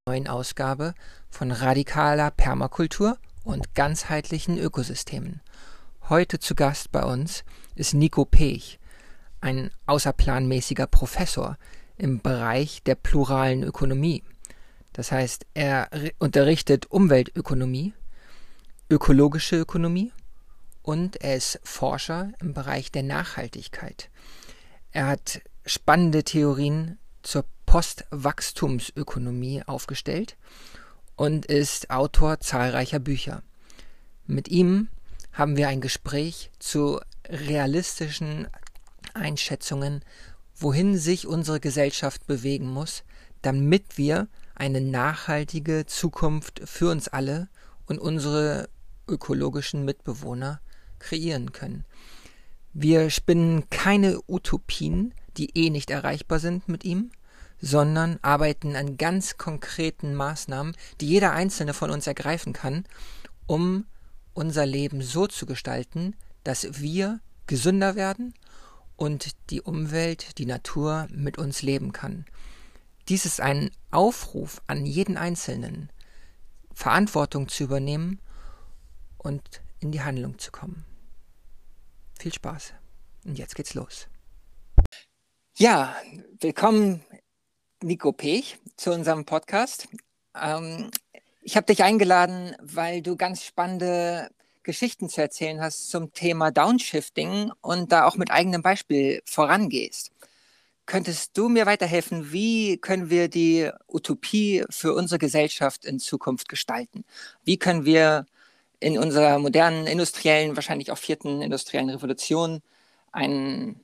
Neuen Ausgabe von radikaler Permakultur und ganzheitlichen Ökosystemen. Heute zu Gast bei uns ist Nico Pech, ein außerplanmäßiger Professor im Bereich der pluralen Ökonomie. Das heißt, er unterrichtet Umweltökonomie, ökologische Ökonomie und er ist Forscher im Bereich der Nachhaltigkeit. Er hat spannende Theorien zur Postwachstumsökonomie aufgestellt und ist Autor zahlreicher Bücher. Mit ihm haben wir ein Gespräch zu realistischen Einschätzungen, wohin sich unsere Gesellschaft bewegen muss, damit wir eine nachhaltige Zukunft für uns alle und unsere ökologischen Mitbewohner kreieren können. Wir spinnen keine Utopien, die nicht erreichbar sind mit ihm, sondern arbeiten an ganz konkreten Maßnahmen, die jeder Einzelne von uns ergreifen kann, um unser Leben so zu gestalten, dass wir gesünder werden und die Umwelt, die Natur mit uns leben kann. Dies ist ein Aufruf an jeden Einzelnen, Verantwortung zu übernehmen und in die Handlung zu kommen. Viel Spaß. Und jetzt geht's los. Ja, willkommen, Nico Pech, zu unserem Podcast. Ich habe dich eingeladen, weil du ganz spannende Geschichten zu erzählen hast zum Thema Downshifting und da auch mit eigenem Beispiel vorangehst. Könntest du mir weiterhelfen, wie können wir die Utopie für unsere Gesellschaft in Zukunft gestalten? Wie können wir in unserer modernen industriellen, wahrscheinlich auch vierten industriellen Revolution einen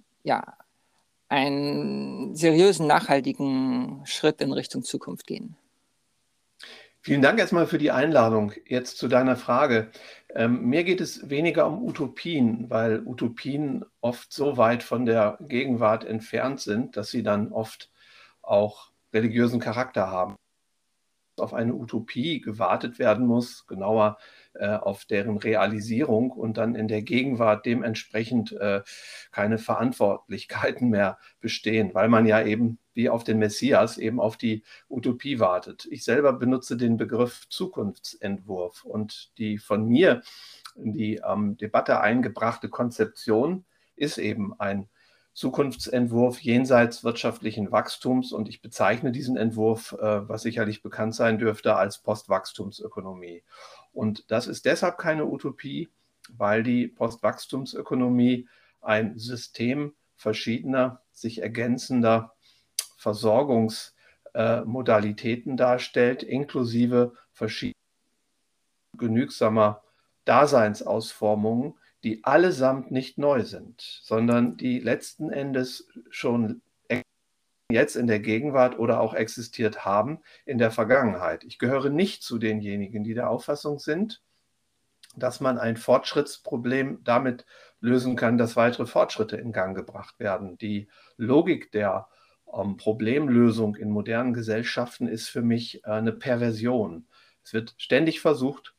seriösen, nachhaltigen Schritt in Richtung Zukunft gehen? Vielen Dank erstmal für die Einladung. Jetzt zu deiner Frage. Mir geht es weniger um Utopien, weil Utopien oft so weit von der Gegenwart entfernt sind, dass sie dann oft auch religiösen Charakter haben. Auf eine Utopie gewartet werden muss, genauer auf deren Realisierung und dann in der Gegenwart dementsprechend keine Verantwortlichkeiten mehr bestehen, weil man ja eben wie auf den Messias eben auf die Utopie wartet. Ich selber benutze den Begriff Zukunftsentwurf und die von mir in die Debatte eingebrachte Konzeption ist eben ein Zukunftsentwurf jenseits wirtschaftlichen Wachstums und ich bezeichne diesen Entwurf, was sicherlich bekannt sein dürfte, als Postwachstumsökonomie. Und das ist deshalb keine Utopie, weil die Postwachstumsökonomie ein System verschiedener, sich ergänzender Versorgungsmodalitäten darstellt, inklusive verschiedener genügsamer Daseinsausformungen, die allesamt nicht neu sind, sondern die letzten Endes schon jetzt in der Gegenwart oder auch existiert haben in der Vergangenheit. Ich gehöre nicht zu denjenigen, die der Auffassung sind, dass man ein Fortschrittsproblem damit lösen kann, dass weitere Fortschritte in Gang gebracht werden. Die Logik der Problemlösung in modernen Gesellschaften ist für mich eine Perversion. Es wird ständig versucht,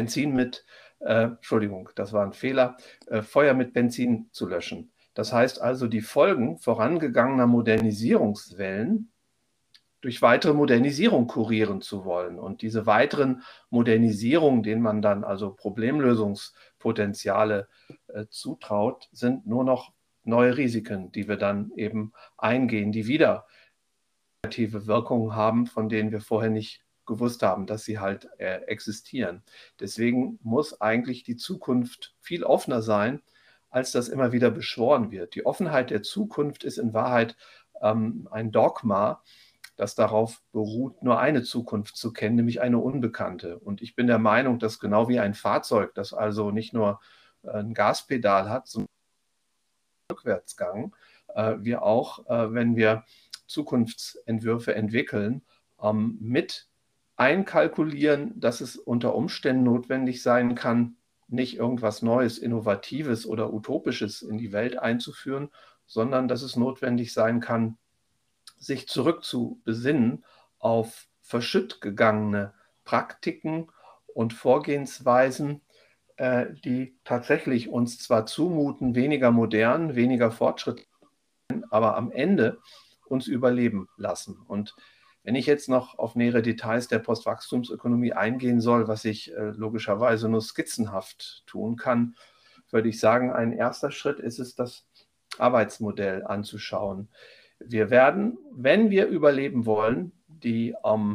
das war ein Fehler, Feuer mit Benzin zu löschen. Das heißt also, die Folgen vorangegangener Modernisierungswellen durch weitere Modernisierung kurieren zu wollen. Und diese weiteren Modernisierungen, denen man dann also Problemlösungspotenziale zutraut, sind nur noch neue Risiken, die wir dann eben eingehen, die wieder negative Wirkungen haben, von denen wir vorher nicht gewusst haben, dass sie halt existieren. Deswegen muss eigentlich die Zukunft viel offener sein, als das immer wieder beschworen wird. Die Offenheit der Zukunft ist in Wahrheit ein Dogma, das darauf beruht, nur eine Zukunft zu kennen, nämlich eine unbekannte. Und ich bin der Meinung, dass genau wie ein Fahrzeug, das also nicht nur ein Gaspedal hat, sondern einen Rückwärtsgang, wir auch, wenn wir Zukunftsentwürfe entwickeln, mit einkalkulieren, dass es unter Umständen notwendig sein kann, nicht irgendwas Neues, Innovatives oder Utopisches in die Welt einzuführen, sondern dass es notwendig sein kann, sich zurückzubesinnen auf verschütt gegangene Praktiken und Vorgehensweisen, die tatsächlich uns zwar zumuten, weniger modern, weniger fortschrittlich, aber am Ende uns überleben lassen. Und Wenn ich jetzt noch auf nähere Details der Postwachstumsökonomie eingehen soll, was ich logischerweise nur skizzenhaft tun kann, würde ich sagen, ein erster Schritt ist es, das Arbeitsmodell anzuschauen. Wir werden, wenn wir überleben wollen, die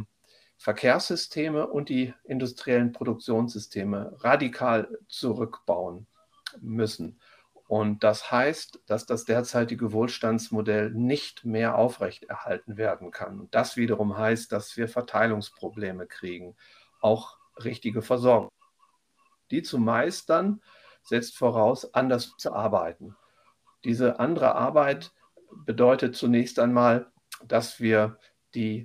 Verkehrssysteme und die industriellen Produktionssysteme radikal zurückbauen müssen. Und das heißt, dass das derzeitige Wohlstandsmodell nicht mehr aufrechterhalten werden kann. Und das wiederum heißt, dass wir Verteilungsprobleme kriegen, auch richtige Versorgung. Die zu meistern, setzt voraus, anders zu arbeiten. Diese andere Arbeit bedeutet zunächst einmal, dass wir die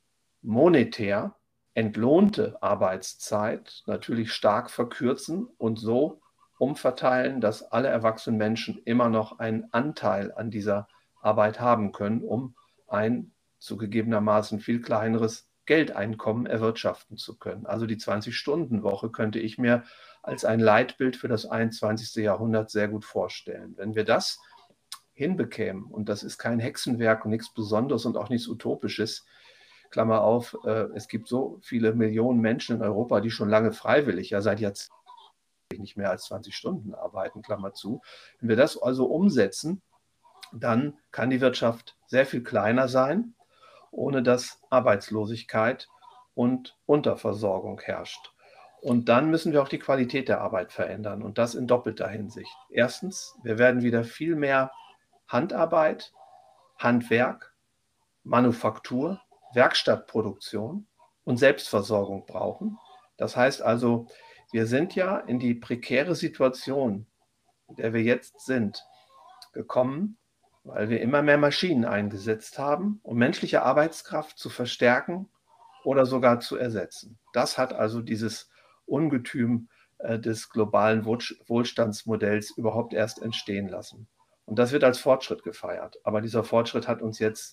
monetär entlohnte Arbeitszeit natürlich stark verkürzen und so umverteilen, dass alle erwachsenen Menschen immer noch einen Anteil an dieser Arbeit haben können, um ein zugegebenermaßen viel kleineres Geldeinkommen erwirtschaften zu können. Also die 20-Stunden-Woche könnte ich mir als ein Leitbild für das 21. Jahrhundert sehr gut vorstellen. Wenn wir das hinbekämen, und das ist kein Hexenwerk und nichts Besonderes und auch nichts Utopisches, Klammer auf, es gibt so viele Millionen Menschen in Europa, die schon lange freiwillig, ja seit Jahrzehnten nicht mehr als 20 Stunden arbeiten, Klammer zu. Wenn wir das also umsetzen, dann kann die Wirtschaft sehr viel kleiner sein, ohne dass Arbeitslosigkeit und Unterversorgung herrscht. Und dann müssen wir auch die Qualität der Arbeit verändern und das in doppelter Hinsicht. Erstens, wir werden wieder viel mehr Handarbeit, Handwerk, Manufaktur, Werkstattproduktion und Selbstversorgung brauchen. Das heißt also, wir sind ja in die prekäre Situation, in der wir jetzt sind, gekommen, weil wir immer mehr Maschinen eingesetzt haben, um menschliche Arbeitskraft zu verstärken oder sogar zu ersetzen. Das hat also dieses Ungetüm des globalen Wohlstandsmodells überhaupt erst entstehen lassen. Und das wird als Fortschritt gefeiert. Aber dieser Fortschritt hat uns jetzt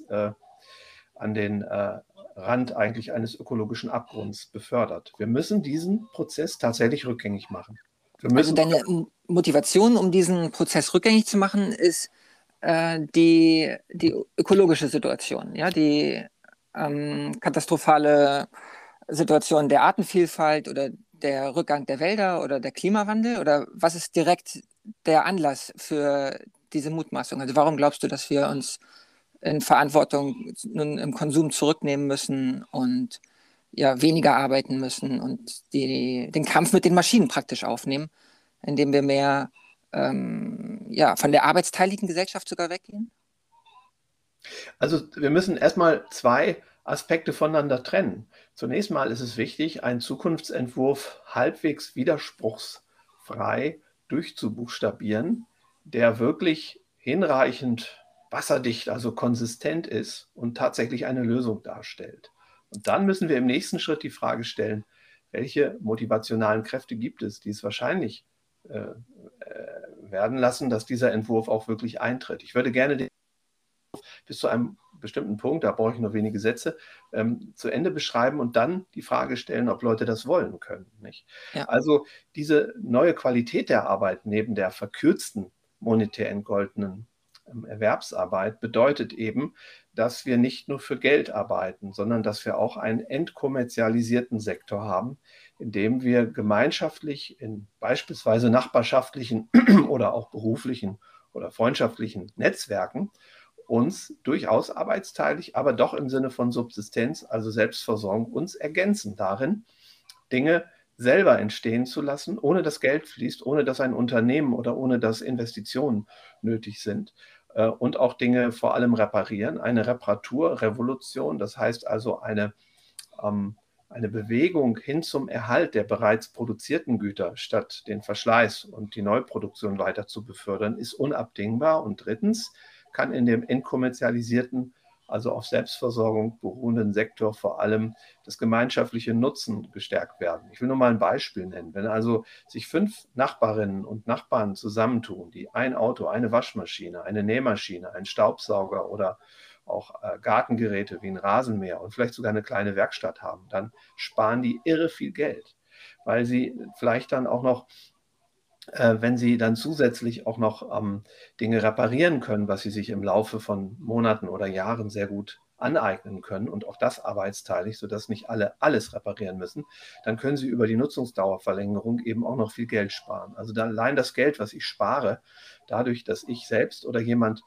an den Rand eigentlich eines ökologischen Abgrunds befördert. Wir müssen diesen Prozess tatsächlich rückgängig machen. Also deine Motivation, um diesen Prozess rückgängig zu machen, ist die ökologische Situation, ja, die katastrophale Situation der Artenvielfalt oder der Rückgang der Wälder oder der Klimawandel? Oder was ist direkt der Anlass für diese Mutmaßung? Also warum glaubst du, dass wir uns in Verantwortung nun im Konsum zurücknehmen müssen und ja weniger arbeiten müssen und den Kampf mit den Maschinen praktisch aufnehmen, indem wir mehr von der arbeitsteiligen Gesellschaft sogar weggehen? Also wir müssen erstmal zwei Aspekte voneinander trennen. Zunächst mal ist es wichtig, einen Zukunftsentwurf halbwegs widerspruchsfrei durchzubuchstabieren, der wirklich hinreichend wasserdicht, also konsistent ist und tatsächlich eine Lösung darstellt. Und dann müssen wir im nächsten Schritt die Frage stellen, welche motivationalen Kräfte gibt es, die es wahrscheinlich werden lassen, dass dieser Entwurf auch wirklich eintritt. Ich würde gerne den bis zu einem bestimmten Punkt, da brauche ich nur wenige Sätze, zu Ende beschreiben und dann die Frage stellen, ob Leute das wollen können. Nicht? Ja. Also diese neue Qualität der Arbeit neben der verkürzten monetär entgoldenen Erwerbsarbeit bedeutet eben, dass wir nicht nur für Geld arbeiten, sondern dass wir auch einen entkommerzialisierten Sektor haben, in dem wir gemeinschaftlich in beispielsweise nachbarschaftlichen oder auch beruflichen oder freundschaftlichen Netzwerken uns durchaus arbeitsteilig, aber doch im Sinne von Subsistenz, also Selbstversorgung, uns ergänzen darin, Dinge selber entstehen zu lassen, ohne dass Geld fließt, ohne dass ein Unternehmen oder ohne dass Investitionen nötig sind und auch Dinge vor allem reparieren. Eine Reparaturrevolution, das heißt also eine Bewegung hin zum Erhalt der bereits produzierten Güter, statt den Verschleiß und die Neuproduktion weiter zu befördern, ist unabdingbar. Und drittens kann in dem entkommerzialisierten, also auf Selbstversorgung beruhenden Sektor vor allem das gemeinschaftliche Nutzen gestärkt werden. Ich will nur mal ein Beispiel nennen. Wenn also sich 5 Nachbarinnen und Nachbarn zusammentun, die ein Auto, eine Waschmaschine, eine Nähmaschine, einen Staubsauger oder auch Gartengeräte wie ein Rasenmäher und vielleicht sogar eine kleine Werkstatt haben, dann sparen die irre viel Geld, weil sie vielleicht dann auch noch wenn sie dann zusätzlich auch noch Dinge reparieren können, was sie sich im Laufe von Monaten oder Jahren sehr gut aneignen können und auch das arbeitsteilig, sodass nicht alle alles reparieren müssen, dann können sie über die Nutzungsdauerverlängerung eben auch noch viel Geld sparen. Also allein das Geld, was ich spare, dadurch, dass ich selbst oder jemand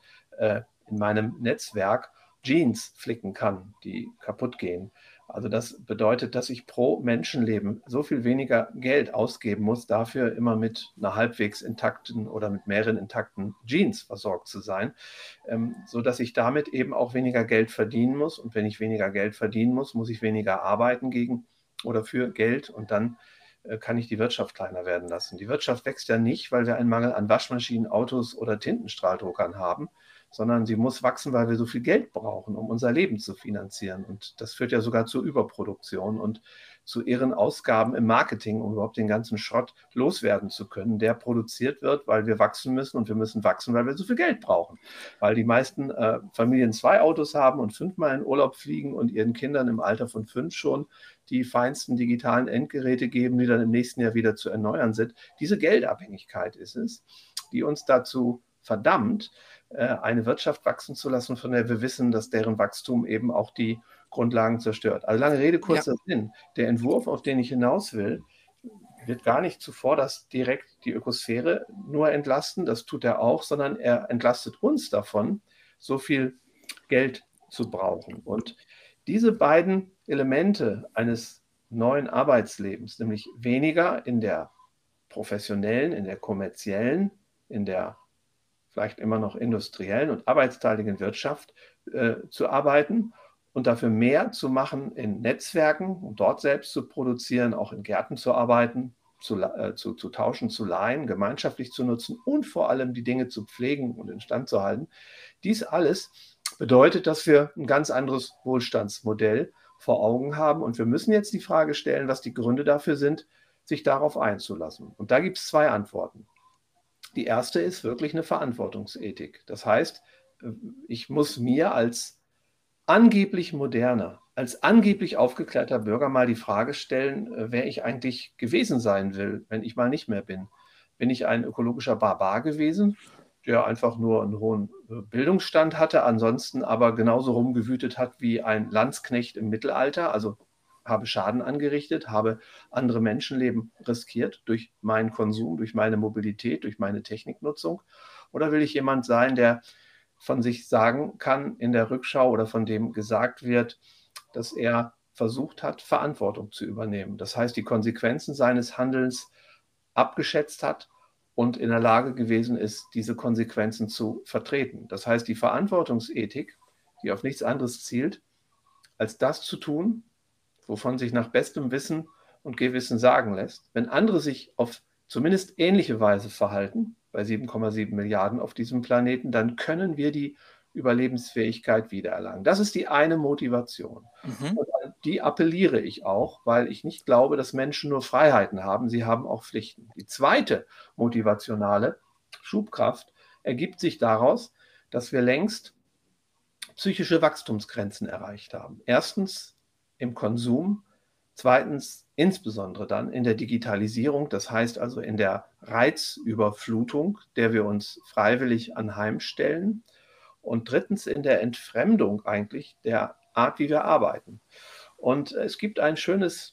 in meinem Netzwerk Jeans flicken kann, die kaputt gehen. Also das bedeutet, dass ich pro Menschenleben so viel weniger Geld ausgeben muss, dafür immer mit einer halbwegs intakten oder mit mehreren intakten Jeans versorgt zu sein, sodass ich damit eben auch weniger Geld verdienen muss. Und wenn ich weniger Geld verdienen muss, muss ich weniger arbeiten gegen oder für Geld und dann kann ich die Wirtschaft kleiner werden lassen. Die Wirtschaft wächst ja nicht, weil wir einen Mangel an Waschmaschinen, Autos oder Tintenstrahldruckern haben, sondern sie muss wachsen, weil wir so viel Geld brauchen, um unser Leben zu finanzieren. Und das führt ja sogar zur Überproduktion und zu irren Ausgaben im Marketing, um überhaupt den ganzen Schrott loswerden zu können, der produziert wird, weil wir wachsen müssen und wir müssen wachsen, weil wir so viel Geld brauchen. Weil die meisten Familien 2 Autos haben und 5-mal in Urlaub fliegen und ihren Kindern im Alter von 5 schon die feinsten digitalen Endgeräte geben, die dann im nächsten Jahr wieder zu erneuern sind. Diese Geldabhängigkeit ist es, die uns dazu verdammt, eine Wirtschaft wachsen zu lassen, von der wir wissen, dass deren Wachstum eben auch die Grundlagen zerstört. Also lange Rede, kurzer Sinn. Der Entwurf, auf den ich hinaus will, wird gar nicht zuvorderst direkt die Ökosphäre nur entlasten, das tut er auch, sondern er entlastet uns davon, so viel Geld zu brauchen. Und diese beiden Elemente eines neuen Arbeitslebens, nämlich weniger in der professionellen, in der kommerziellen, in der vielleicht immer noch industriellen und arbeitsteiligen Wirtschaft zu arbeiten und dafür mehr zu machen in Netzwerken, um dort selbst zu produzieren, auch in Gärten zu arbeiten, zu tauschen, zu leihen, gemeinschaftlich zu nutzen und vor allem die Dinge zu pflegen und instand zu halten. Dies alles bedeutet, dass wir ein ganz anderes Wohlstandsmodell vor Augen haben und wir müssen jetzt die Frage stellen, was die Gründe dafür sind, sich darauf einzulassen. Und da gibt es 2 Antworten. Die erste ist wirklich eine Verantwortungsethik. Das heißt, ich muss mir als angeblich moderner, als angeblich aufgeklärter Bürger mal die Frage stellen, wer ich eigentlich gewesen sein will, wenn ich mal nicht mehr bin. Bin ich ein ökologischer Barbar gewesen, der einfach nur einen hohen Bildungsstand hatte, ansonsten aber genauso rumgewütet hat wie ein Landsknecht im Mittelalter, also habe Schaden angerichtet, habe andere Menschenleben riskiert durch meinen Konsum, durch meine Mobilität, durch meine Techniknutzung? Oder will ich jemand sein, der von sich sagen kann in der Rückschau oder von dem gesagt wird, dass er versucht hat, Verantwortung zu übernehmen? Das heißt, die Konsequenzen seines Handelns abgeschätzt hat und in der Lage gewesen ist, diese Konsequenzen zu vertreten. Das heißt, die Verantwortungsethik, die auf nichts anderes zielt, als das zu tun, wovon sich nach bestem Wissen und Gewissen sagen lässt. Wenn andere sich auf zumindest ähnliche Weise verhalten, bei 7,7 Milliarden auf diesem Planeten, dann können wir die Überlebensfähigkeit wiedererlangen. Das ist die eine Motivation. Und an die appelliere ich auch, weil ich nicht glaube, dass Menschen nur Freiheiten haben, sie haben auch Pflichten. Die zweite motivationale Schubkraft ergibt sich daraus, dass wir längst psychische Wachstumsgrenzen erreicht haben. Erstens im Konsum, zweitens insbesondere dann in der Digitalisierung, das heißt also in der Reizüberflutung, der wir uns freiwillig anheimstellen, und drittens in der Entfremdung eigentlich der Art, wie wir arbeiten. Und es gibt ein schönes,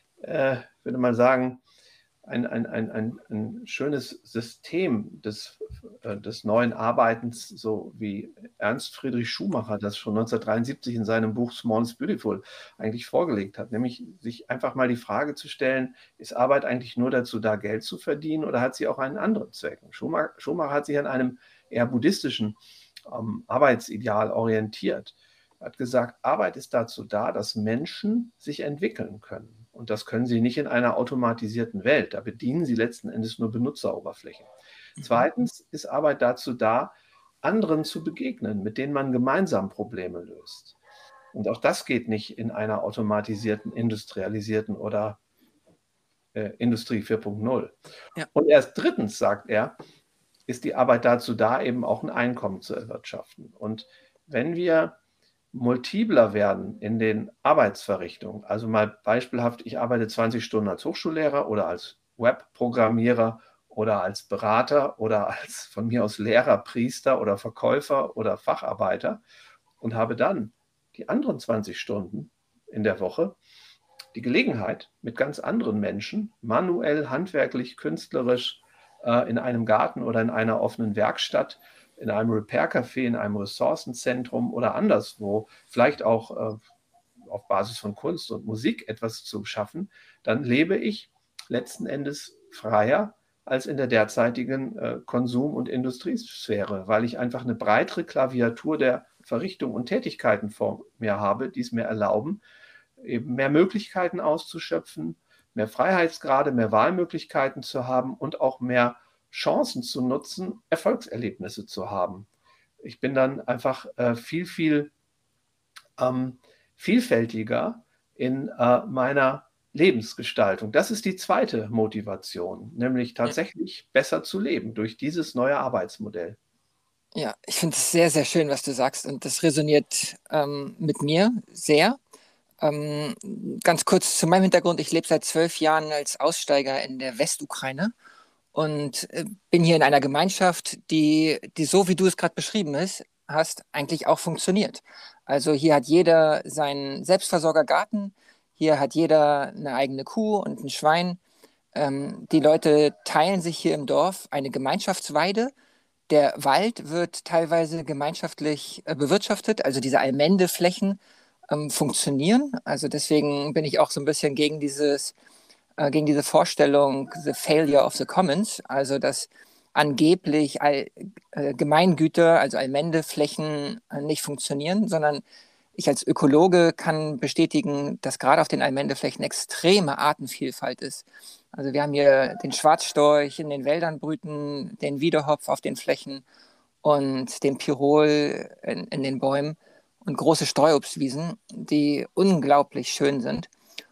würde man sagen, ein schönes System des neuen Arbeitens, so wie Ernst Friedrich Schumacher das schon 1973 in seinem Buch Small is Beautiful eigentlich vorgelegt hat, nämlich sich einfach mal die Frage zu stellen, ist Arbeit eigentlich nur dazu da, Geld zu verdienen oder hat sie auch einen anderen Zweck? Schumacher hat sich an einem eher buddhistischen Arbeitsideal orientiert. Er hat gesagt, Arbeit ist dazu da, dass Menschen sich entwickeln können. Und das können sie nicht in einer automatisierten Welt. Da bedienen sie letzten Endes nur Benutzeroberflächen. Zweitens ist Arbeit dazu da, anderen zu begegnen, mit denen man gemeinsam Probleme löst. Und auch das geht nicht in einer automatisierten, industrialisierten oder Industrie 4.0. Ja. Und erst drittens, sagt er, ist die Arbeit dazu da, eben auch ein Einkommen zu erwirtschaften. Und wenn wir multipler werden in den Arbeitsverrichtungen, also mal beispielhaft, ich arbeite 20 Stunden als Hochschullehrer oder als Webprogrammierer oder als Berater oder als von mir aus Lehrer, Priester oder Verkäufer oder Facharbeiter und habe dann die anderen 20 Stunden in der Woche die Gelegenheit, mit ganz anderen Menschen, manuell, handwerklich, künstlerisch, in einem Garten oder in einer offenen Werkstatt, in einem Repair-Café, in einem Ressourcenzentrum oder anderswo, vielleicht auch auf Basis von Kunst und Musik etwas zu schaffen, dann lebe ich letzten Endes freier als in der derzeitigen Konsum- und Industriesphäre, weil ich einfach eine breitere Klaviatur der Verrichtung und Tätigkeiten vor mir habe, die es mir erlauben, eben mehr Möglichkeiten auszuschöpfen, mehr Freiheitsgrade, mehr Wahlmöglichkeiten zu haben und auch mehr Chancen zu nutzen, Erfolgserlebnisse zu haben. Ich bin dann einfach viel vielfältiger in meiner Lebensgestaltung. Das ist die zweite Motivation, nämlich Ja, tatsächlich besser zu leben durch dieses neue Arbeitsmodell. ja, ich finde es sehr, sehr schön, was du sagst und das resoniert mit mir sehr. Ähm, Ganz kurz zu meinem Hintergrund. Ich lebe seit 12 Jahren als Aussteiger in der Westukraine und bin hier in einer Gemeinschaft, die so, wie du es gerade beschrieben hast, eigentlich auch funktioniert. Also hier hat jeder seinen Selbstversorgergarten, hier hat jeder eine eigene Kuh und ein Schwein. Die Leute teilen sich hier im Dorf eine Gemeinschaftsweide. Der Wald wird teilweise gemeinschaftlich bewirtschaftet, also diese Allmendeflächen funktionieren. Also deswegen bin ich auch so ein bisschen gegen diese Vorstellung, the failure of the commons, also dass angeblich Gemeingüter, also Allmendeflächen nicht funktionieren, sondern ich als Ökologe kann bestätigen, dass gerade auf den Allmendeflächen extreme Artenvielfalt ist. Also wir haben hier den Schwarzstorch in den Wäldern brüten, den Wiedehopf auf den Flächen und den Pirol in den Bäumen und große Streuobstwiesen, die unglaublich schön sind.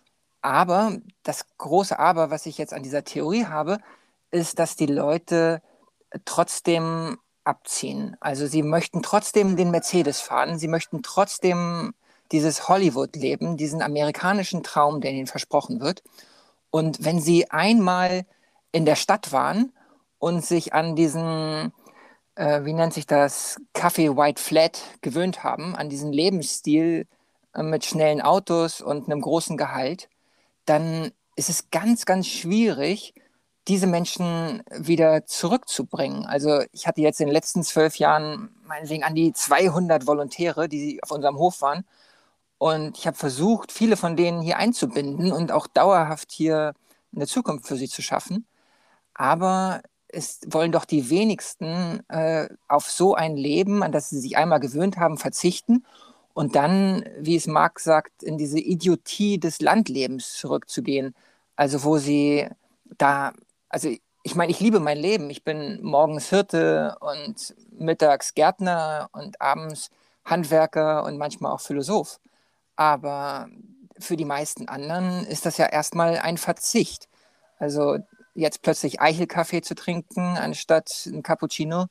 Aber das große Aber, was ich jetzt an dieser Theorie habe, ist, dass die Leute trotzdem abziehen. Also sie möchten trotzdem den Mercedes fahren, sie möchten trotzdem dieses Hollywood-Leben, diesen amerikanischen Traum, der ihnen versprochen wird. Und wenn sie einmal in der Stadt waren und sich an diesen, wie nennt sich das, Kaffee White Flat gewöhnt haben, an diesen Lebensstil mit schnellen Autos und einem großen Gehalt, dann ist es ganz, ganz schwierig, diese Menschen wieder zurückzubringen. Also ich hatte jetzt in den letzten 12 Jahren meinetwegen an die 200 Volontäre, die auf unserem Hof waren. Und ich habe versucht, viele von denen hier einzubinden und auch dauerhaft hier eine Zukunft für sie zu schaffen. Aber es wollen doch die wenigsten auf so ein Leben, an das sie sich einmal gewöhnt haben, verzichten und dann, wie es Marx sagt, in diese Idiotie des Landlebens zurückzugehen. Also wo sie da, also ich meine, ich liebe mein Leben. Ich bin morgens Hirte und mittags Gärtner und abends Handwerker und manchmal auch Philosoph. Aber für die meisten anderen ist das ja erstmal ein Verzicht. Also jetzt plötzlich Eichelkaffee zu trinken anstatt ein Cappuccino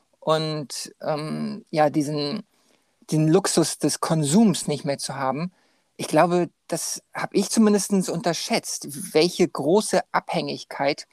und ja, diesen Luxus des Konsums nicht mehr zu haben. Ich glaube, das habe ich zumindest unterschätzt, welche große Abhängigkeit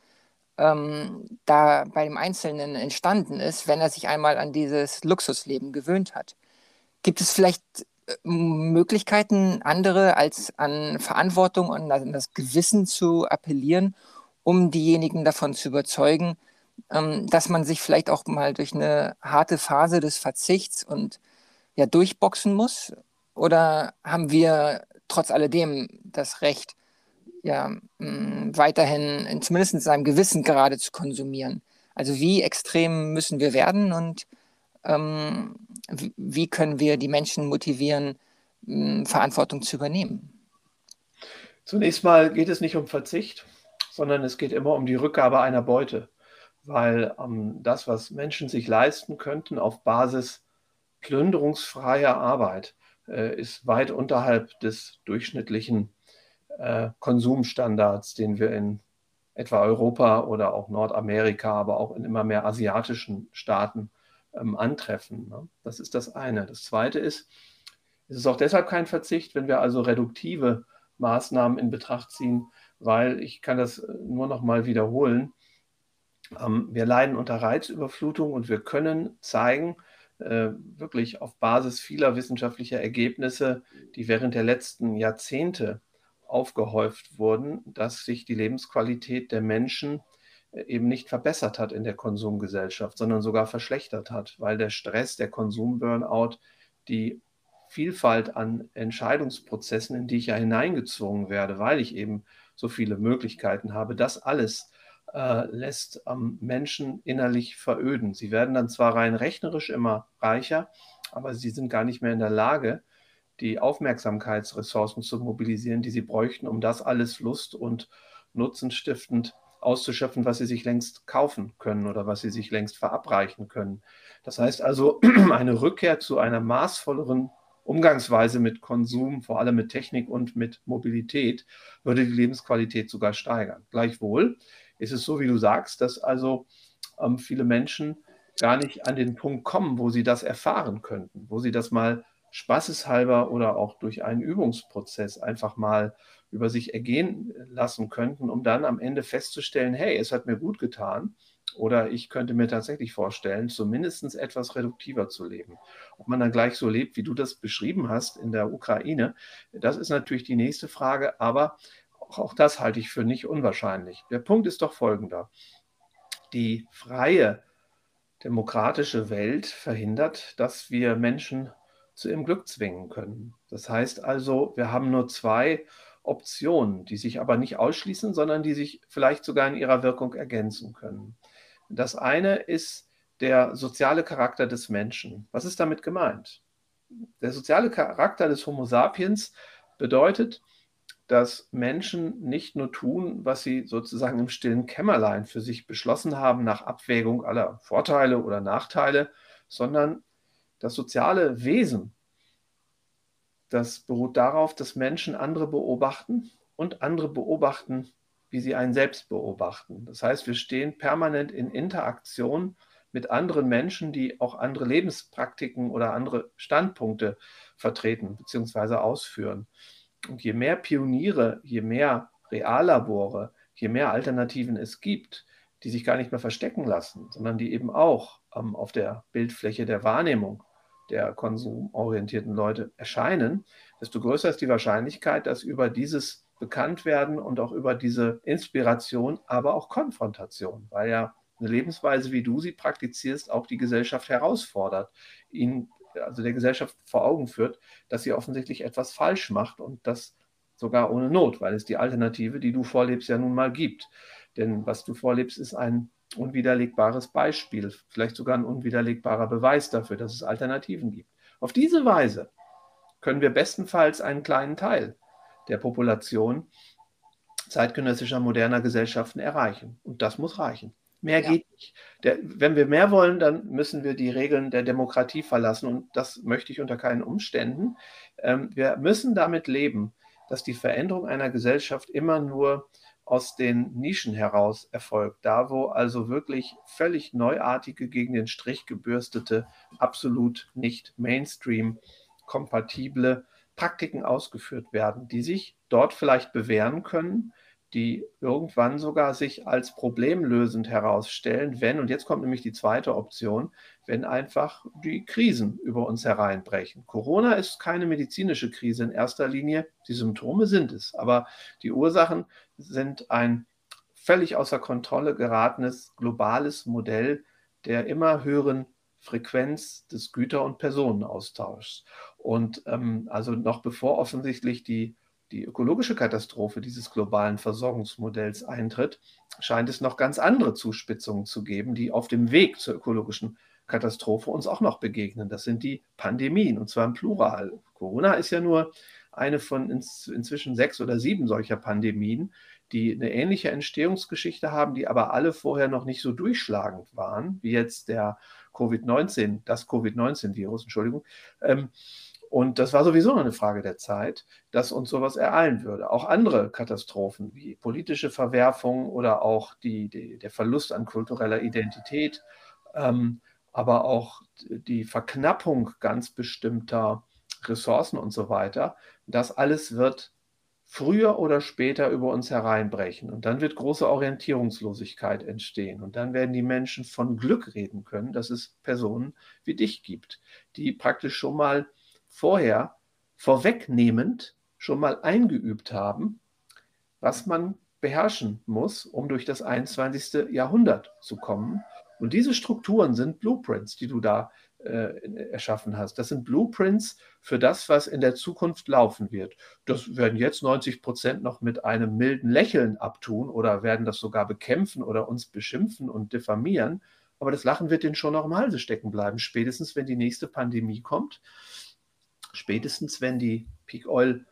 da bei dem Einzelnen entstanden ist, wenn er sich einmal an dieses Luxusleben gewöhnt hat. Gibt es vielleicht Möglichkeiten, andere als an Verantwortung und an das Gewissen zu appellieren, um diejenigen davon zu überzeugen, dass man sich vielleicht auch mal durch eine harte Phase des Verzichts und ja durchboxen muss? Oder haben wir trotz alledem das Recht, ja, weiterhin zumindest in seinem Gewissen gerade zu konsumieren? Also wie extrem müssen wir werden und ähm, wie können wir die Menschen motivieren, Verantwortung zu übernehmen? Zunächst mal geht es nicht um Verzicht, sondern es geht immer um die Rückgabe einer Beute, weil das, was Menschen sich leisten könnten auf Basis plünderungsfreier Arbeit, ist weit unterhalb des durchschnittlichen Konsumstandards, den wir in etwa Europa oder auch Nordamerika, aber auch in immer mehr asiatischen Staaten antreffen. Ne? Das ist das eine. Das zweite ist, es ist auch deshalb kein Verzicht, wenn wir also reduktive Maßnahmen in Betracht ziehen, weil ich kann das nur noch mal wiederholen. Wir leiden unter Reizüberflutung und wir können zeigen, wirklich auf Basis vieler wissenschaftlicher Ergebnisse, die während der letzten Jahrzehnte aufgehäuft wurden, dass sich die Lebensqualität der Menschen eben nicht verbessert hat in der Konsumgesellschaft, sondern sogar verschlechtert hat, weil der Stress, der Konsumburnout, die Vielfalt an Entscheidungsprozessen, in die ich ja hineingezwungen werde, weil ich eben so viele Möglichkeiten habe, das alles lässt Menschen innerlich veröden. Sie werden dann zwar rein rechnerisch immer reicher, aber sie sind gar nicht mehr in der Lage, die Aufmerksamkeitsressourcen zu mobilisieren, die sie bräuchten, um das alles lust- und nutzenstiftend auszuschöpfen, was sie sich längst kaufen können oder was sie sich längst verabreichen können. Das heißt also, eine Rückkehr zu einer maßvolleren Umgangsweise mit Konsum, vor allem mit Technik und mit Mobilität, würde die Lebensqualität sogar steigern. Gleichwohl ist es so, wie du sagst, dass also viele Menschen gar nicht an den Punkt kommen, wo sie das erfahren könnten, wo sie das mal spaßeshalber oder auch durch einen Übungsprozess einfach mal über sich ergehen lassen könnten, um dann am Ende festzustellen, hey, es hat mir gut getan oder ich könnte mir tatsächlich vorstellen, zumindest etwas reduktiver zu leben. Ob man dann gleich so lebt, wie du das beschrieben hast in der Ukraine, das ist natürlich die nächste Frage, aber auch das halte ich für nicht unwahrscheinlich. Der Punkt ist doch folgender. Die freie demokratische Welt verhindert, dass wir Menschen zu ihrem Glück zwingen können. Das heißt also, wir haben nur zwei Optionen, die sich aber nicht ausschließen, sondern die sich vielleicht sogar in ihrer Wirkung ergänzen können. Das eine ist der soziale Charakter des Menschen. Was ist damit gemeint? Der soziale Charakter des Homo sapiens bedeutet, dass Menschen nicht nur tun, was sie sozusagen im stillen Kämmerlein für sich beschlossen haben, nach Abwägung aller Vorteile oder Nachteile, sondern das soziale Wesen, das beruht darauf, dass Menschen andere beobachten und andere beobachten, wie sie einen selbst beobachten. Das heißt, wir stehen permanent in Interaktion mit anderen Menschen, die auch andere Lebenspraktiken oder andere Standpunkte vertreten bzw. ausführen. Und je mehr Pioniere, je mehr Reallabore, je mehr Alternativen es gibt, die sich gar nicht mehr verstecken lassen, sondern die eben auch auf der Bildfläche der Wahrnehmung der konsumorientierten Leute erscheinen, desto größer ist die Wahrscheinlichkeit, dass über dieses Bekanntwerden und auch über diese Inspiration, aber auch Konfrontation, weil ja eine Lebensweise, wie du sie praktizierst, auch die Gesellschaft herausfordert, ihnen also der Gesellschaft vor Augen führt, dass sie offensichtlich etwas falsch macht und das sogar ohne Not, weil es die Alternative, die du vorlebst, ja nun mal gibt. Denn was du vorlebst, ist ein unwiderlegbares Beispiel, vielleicht sogar ein unwiderlegbarer Beweis dafür, dass es Alternativen gibt. Auf diese Weise können wir bestenfalls einen kleinen Teil der Population zeitgenössischer moderner Gesellschaften erreichen. Und das muss reichen. Mehr Ja. geht nicht. Wenn wir mehr wollen, dann müssen wir die Regeln der Demokratie verlassen. Und das möchte ich unter keinen Umständen. Wir müssen damit leben, dass die Veränderung einer Gesellschaft immer nur aus den Nischen heraus erfolgt. Da, wo also wirklich völlig neuartige, gegen den Strich gebürstete, absolut nicht Mainstream-kompatible Praktiken ausgeführt werden, die sich dort vielleicht bewähren können, die irgendwann sogar sich als problemlösend herausstellen, wenn, und jetzt kommt nämlich die zweite Option, wenn einfach die Krisen über uns hereinbrechen. Corona ist keine medizinische Krise in erster Linie, die Symptome sind es, aber die Ursachen sind ein völlig außer Kontrolle geratenes globales Modell der immer höheren Frequenz des Güter- und Personenaustauschs. Und also noch bevor offensichtlich die ökologische Katastrophe dieses globalen Versorgungsmodells eintritt, scheint es noch ganz andere Zuspitzungen zu geben, die auf dem Weg zur ökologischen Katastrophe uns auch noch begegnen. Das sind die Pandemien, und zwar im Plural. Corona ist ja nur eine von inzwischen 6 oder 7 solcher Pandemien, die eine ähnliche Entstehungsgeschichte haben, die aber alle vorher noch nicht so durchschlagend waren, wie jetzt das Covid-19-Virus, Entschuldigung. Und das war sowieso eine Frage der Zeit, dass uns sowas ereilen würde. Auch andere Katastrophen wie politische Verwerfungen oder auch der Verlust an kultureller Identität, aber auch die Verknappung ganz bestimmter Ressourcen und so weiter, das alles wird früher oder später über uns hereinbrechen. Und dann wird große Orientierungslosigkeit entstehen. Und dann werden die Menschen von Glück reden können, dass es Personen wie dich gibt, die praktisch schon mal vorher, vorwegnehmend, schon mal eingeübt haben, was man beherrschen muss, um durch das 21. Jahrhundert zu kommen. Und diese Strukturen sind Blueprints, die du da erschaffen hast. Das sind Blueprints für das, was in der Zukunft laufen wird. Das werden jetzt 90% noch mit einem milden Lächeln abtun oder werden das sogar bekämpfen oder uns beschimpfen und diffamieren. Aber das Lachen wird denen schon noch im Halse stecken bleiben, spätestens wenn die nächste Pandemie kommt, spätestens wenn die Peak Oil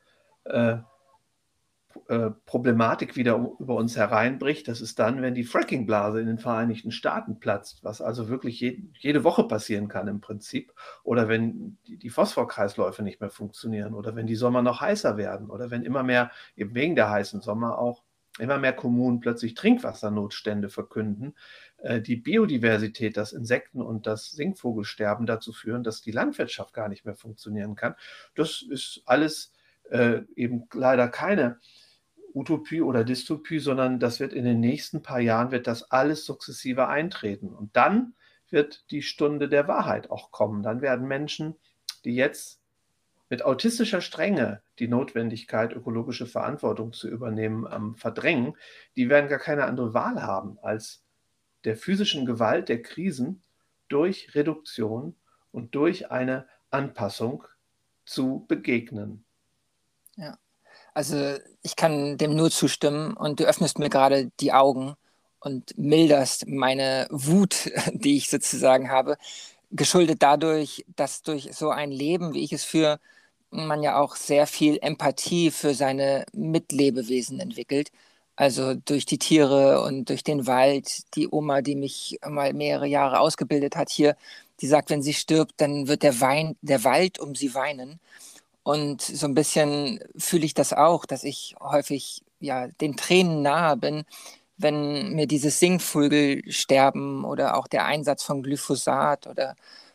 Problematik wieder über uns hereinbricht. Das ist dann, wenn die Fracking-Blase in den Vereinigten Staaten platzt, was also wirklich jede Woche passieren kann im Prinzip, oder wenn die Phosphorkreisläufe nicht mehr funktionieren, oder wenn die Sommer noch heißer werden, oder wenn immer mehr, eben wegen der heißen Sommer auch, immer mehr Kommunen plötzlich Trinkwassernotstände verkünden, die Biodiversität, das Insekten- und das Singvogelsterben dazu führen, dass die Landwirtschaft gar nicht mehr funktionieren kann. Das ist alles eben leider keine Utopie oder Dystopie, sondern das wird in den nächsten paar Jahren, wird das alles sukzessive eintreten. Und dann wird die Stunde der Wahrheit auch kommen. Dann werden Menschen, die jetzt mit autistischer Strenge die Notwendigkeit, ökologische Verantwortung zu übernehmen, verdrängen, die werden gar keine andere Wahl haben, als der physischen Gewalt der Krisen durch Reduktion und durch eine Anpassung zu begegnen. Ja. Also ich kann dem nur zustimmen und du öffnest mir gerade die Augen und milderst meine Wut, die ich sozusagen habe, geschuldet dadurch, dass durch so ein Leben, wie ich es führe, man ja auch sehr viel Empathie für seine Mitlebewesen entwickelt. Also durch die Tiere und durch den Wald. Die Oma, die mich mal mehrere Jahre ausgebildet hat hier, die sagt, wenn sie stirbt, dann wird der Wald um sie weinen. Und so ein bisschen fühle ich das auch, dass ich häufig ja den Tränen nahe bin, wenn mir dieses Singvögelsterben oder auch der Einsatz von Glyphosat oder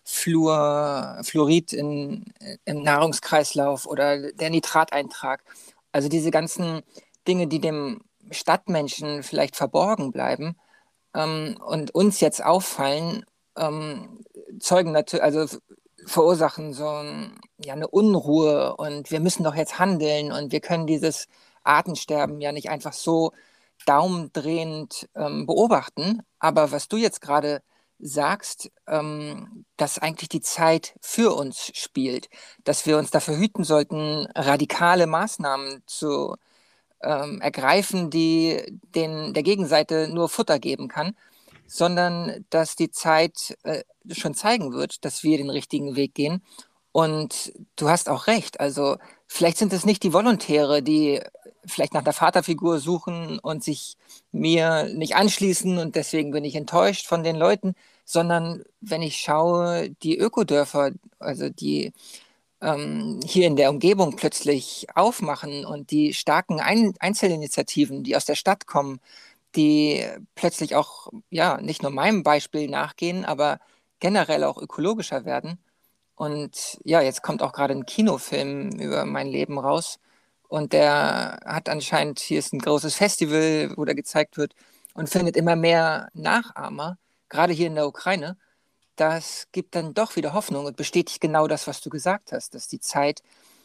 Fluorid im Nahrungskreislauf oder der Nitrateintrag, also diese ganzen Dinge, die dem Stadtmenschen vielleicht verborgen bleiben und uns jetzt auffallen, zeugen natürlich, also verursachen so ja, eine Unruhe und wir müssen doch jetzt handeln und wir können dieses Artensterben ja nicht einfach so daumendrehend beobachten. Aber was du jetzt gerade sagst, dass eigentlich die Zeit für uns spielt, dass wir uns dafür hüten sollten, radikale Maßnahmen zu ergreifen, die der Gegenseite nur Futter geben kann, sondern dass die Zeit schon zeigen wird, dass wir den richtigen Weg gehen. Und du hast auch recht. Also vielleicht sind es nicht die Volontäre, die vielleicht nach der Vaterfigur suchen und sich mir nicht anschließen und deswegen bin ich enttäuscht von den Leuten, sondern wenn ich schaue, die Ökodörfer, also die hier in der Umgebung plötzlich aufmachen und die starken Einzelinitiativen, die aus der Stadt kommen, die plötzlich auch, ja, nicht nur meinem Beispiel nachgehen, aber generell auch ökologischer werden. Und ja, jetzt kommt auch gerade ein Kinofilm über mein Leben raus. Und der hat anscheinend, hier ist ein großes Festival, wo der gezeigt wird und findet immer mehr Nachahmer, gerade hier in der Ukraine. Das gibt dann doch wieder Hoffnung und bestätigt genau das, was du gesagt hast, dass die Zeit